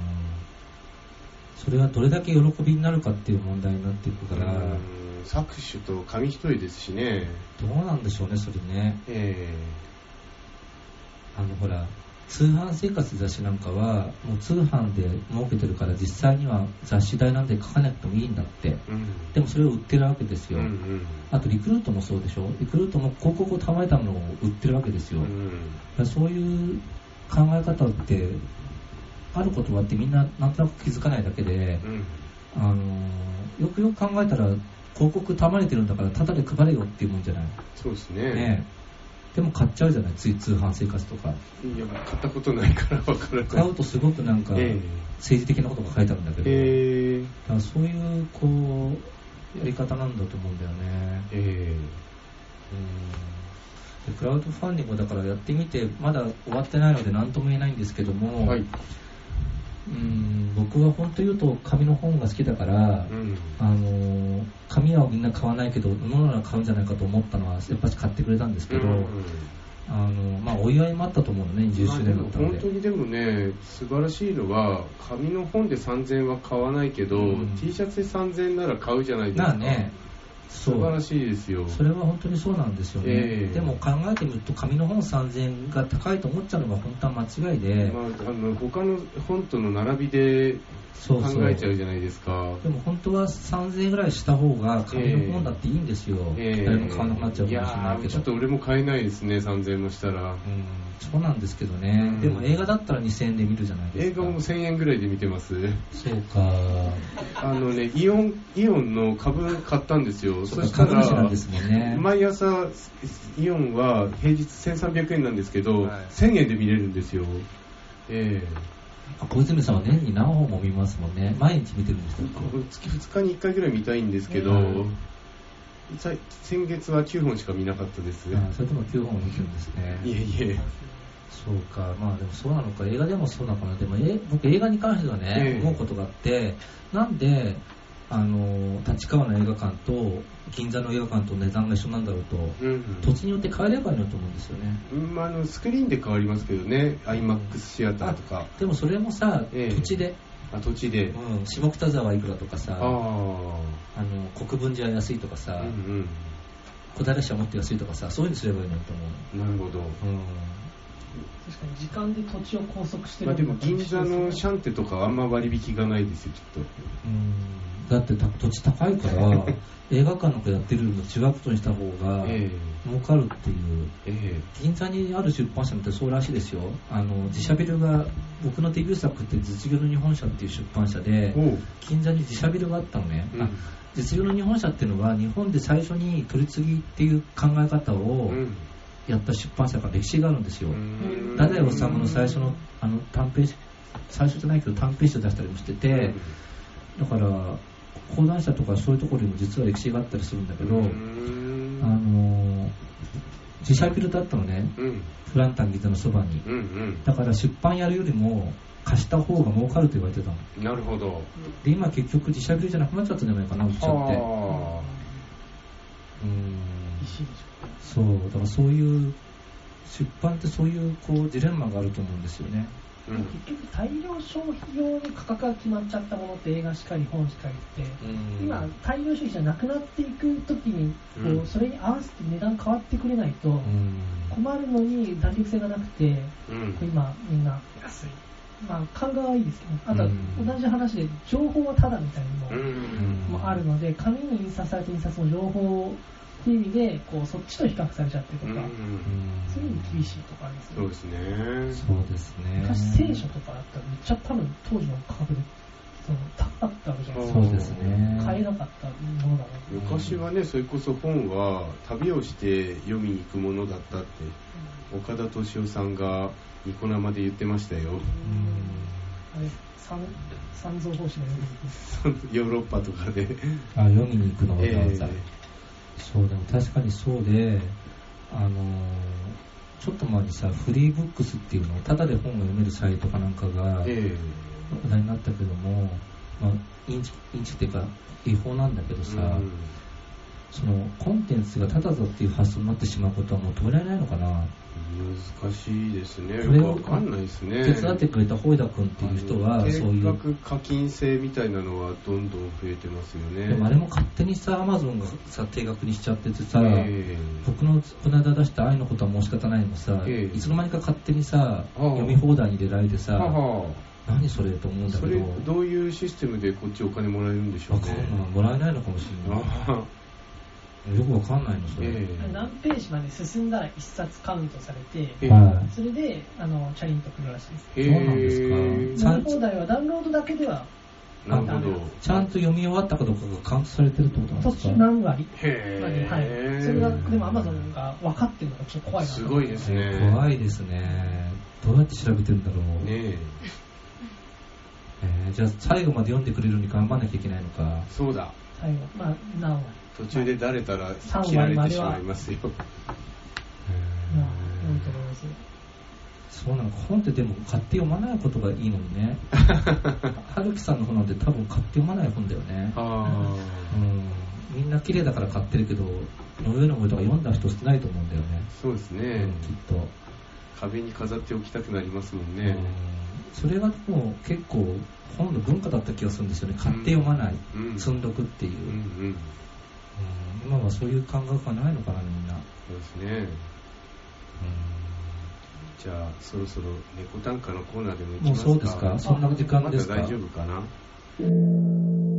それはどれだけ喜びになるかっていう問題になっていくから。 作手と紙一重ですしね。 どうなんでしょうね、それね。ほら通販生活雑誌なんかはもう通販で儲けてるから実際には雑誌代なんで書かなくてもいいんだって、でもそれを売ってるわけですよ、あとリクルートもそうでしょ。リクルートも広告を貯めたものを売ってるわけですよ、そういう考え方ってあることはあってみんななんとなく気づかないだけで、よくよく考えたら広告貯まれてるんだからタダで配れよっていうもんじゃない。 そうですね。 でも買っちゃうじゃない、つい通販生活とか。 いや、買ったことないから分からない。 買うとすごくなんか政治的なことが書いてあるんだけど、だからそういうこうやり方なんだと思うんだよね。でクラウドファンディングだからやってみてまだ終わってないので何とも言えないんですけども、僕は本当言うと紙の本が好きだから、紙はみんな買わないけど物なら買うんじゃないかと思ったのはやっぱり買ってくれたんですけど、お祝いもあったと思うのね、20周年だったので。 本当にでもね、素晴らしいのは紙の本で3000円は買わないけど、T シャツで3000円なら買うじゃないですか。素晴らしいですよ。 それは本当にそうなんですよね、でも考えてみると紙の本3000円が高いと思っちゃうのが本当は間違いで、 他の本との並びで考えちゃうじゃないですか。 でも本当は3000円ぐらいした方が紙の本だっていいんですよ、誰も買わなくなっちゃうかもしれないけど。 ちょっと俺も買えないですね、3000円もしたら。 そうなんですけどね、でも映画だったら2000円で見るじゃないですか。 映画も1000円ぐらいで見てます。 そうか。 イオンの株買ったんですよ。 そしたら毎朝イオンは平日1300円なんですけど、1000円で見れるんですよ。 小泉さんは年に何本も見ますもんね。毎日見てるんですか。 月2日に1回ぐらい見たいんですけど、先月は9本しか見なかったです。 それでも9本見てるんですね。 いえ。 そうか、でもそうなのか。映画でもそうなのかな。でも僕映画に関してはね、思うことがあって、なんで立川の映画館と銀座の映画館と値段が一緒なんだろうと、土地によって変えればいいのと思うんですよね。 スクリーンで変わりますけどね、IMAX シアターとか。 でもそれもさ、土地で。下北沢はいくらとかさ、国分寺は安いとかさ、小平市はもっと安いとかさ、そういうのすればいいのと思う。 なるほど。 確かに時間で土地を拘束してる。 でも銀座のシャンテとかあんま割引がないですよ、きっと。だって土地高いから映画館なんかやってるの違うことにした方が儲かるっていう、銀座にある出版社ってそうらしいですよ。自社ビルが、僕のデビュー作って実業の日本社っていう出版社で銀座に自社ビルがあったのね。実業の日本社っていうのは日本で最初に取り次ぎっていう考え方をやった出版社が歴史があるんですよ。太宰治の最初の短編、最初じゃないけど短編集を出したりもしてて、だから講談社とかそういうところにも実は歴史があったりするんだけど、自社ビルだったのね、フランタン銀座のそばに、だから出版やるよりも貸した方が儲かると言われてたの。 なるほど。 で今結局自社ビルじゃなくなっちゃったんじゃないかな、売っちゃって。 しいでしょそう、だからそういう出版ってそういうジレンマがあると思うんですよね。 結局大量消費用に価格が決まっちゃったものって映画しかり本しかりって、今大量消費じゃなくなっていく時にそれに合わせて値段変わってくれないと困るのに弾力性がなくて、今みんな安い、買う側はいいですけど、あとは同じ話で情報はタダみたいなのもあるので、紙に印刷された印刷の情報っていう意味でそっちと比較されちゃってとか、そういうの厳しいとかありますね。 そうですね。 そうですね。 昔聖書とかだったらめっちゃ多分当時の価格で高かったわけじゃないですか。 そうですね。 買えなかったものだな。 昔はね、それこそ本は旅をして読みに行くものだったって、岡田敏夫さんがニコ生で言ってましたよ。 あれ三蔵法師が読みに行く。 ヨーロッパとかで読みに行くのがわざわざ。そうでも確かにそうで、ちょっと前にさ、フリーブックスっていうのをタダで本が読めるサイトかなんかが話題になったけども、インチっていうか違法なんだけどさ、そのコンテンツがタダだっていう発想になってしまうことはもう止められないのかな。 難しいですね。 それを分かんないですね。 手伝ってくれたホイダ君っていう人はそういう定額課金制みたいなのはどんどん増えてますよね。 でもあれも勝手にさ、アマゾンがさ定額にしちゃっててさ、僕のこの間出した愛のことは申し方ないもさ、いつの間にか勝手にさ読み放題に入れられてさ、何それと思うんだけど、 それどういうシステムでこっちお金もらえるんでしょうね。 もらえないのかもしれない。よくわかんないのそれ。 何ページまで進んだら1冊カウントされて、それでチャリンとくるらしいです。 そうなんですか。 読み放題はダウンロードだけではなるほど。 ちゃんと読み終わったかどうかがカウントされてるってことなんですか。 何割。それがでも Amazon が分かってるのがちょっと怖いな。 すごいですね。 怖いですね。どうやって調べてるんだろう。 ねじゃあ最後まで読んでくれるように頑張らなきゃいけないのか。 そうだ。 最後何割。 途中でだれたら切られてしまいますよ。 そうなの。本ってでも買って読まないことがいいのにね。春樹さんの本なんて多分買って読まない本だよね。みんな綺麗だから買ってるけど、の上の上とか読んだ人少ないと思うんだよね。 そうですね。 きっと壁に飾っておきたくなりますもんね。 それがもう結構本の文化だった気がするんですよね。買って読まない、積んどくっていう。今はそういう感覚がないのかな、みんな。 そうですね。じゃあそろそろ猫短歌のコーナーでも行きますか。 もうそうですか。そんな時間ですか。 まだ大丈夫かな。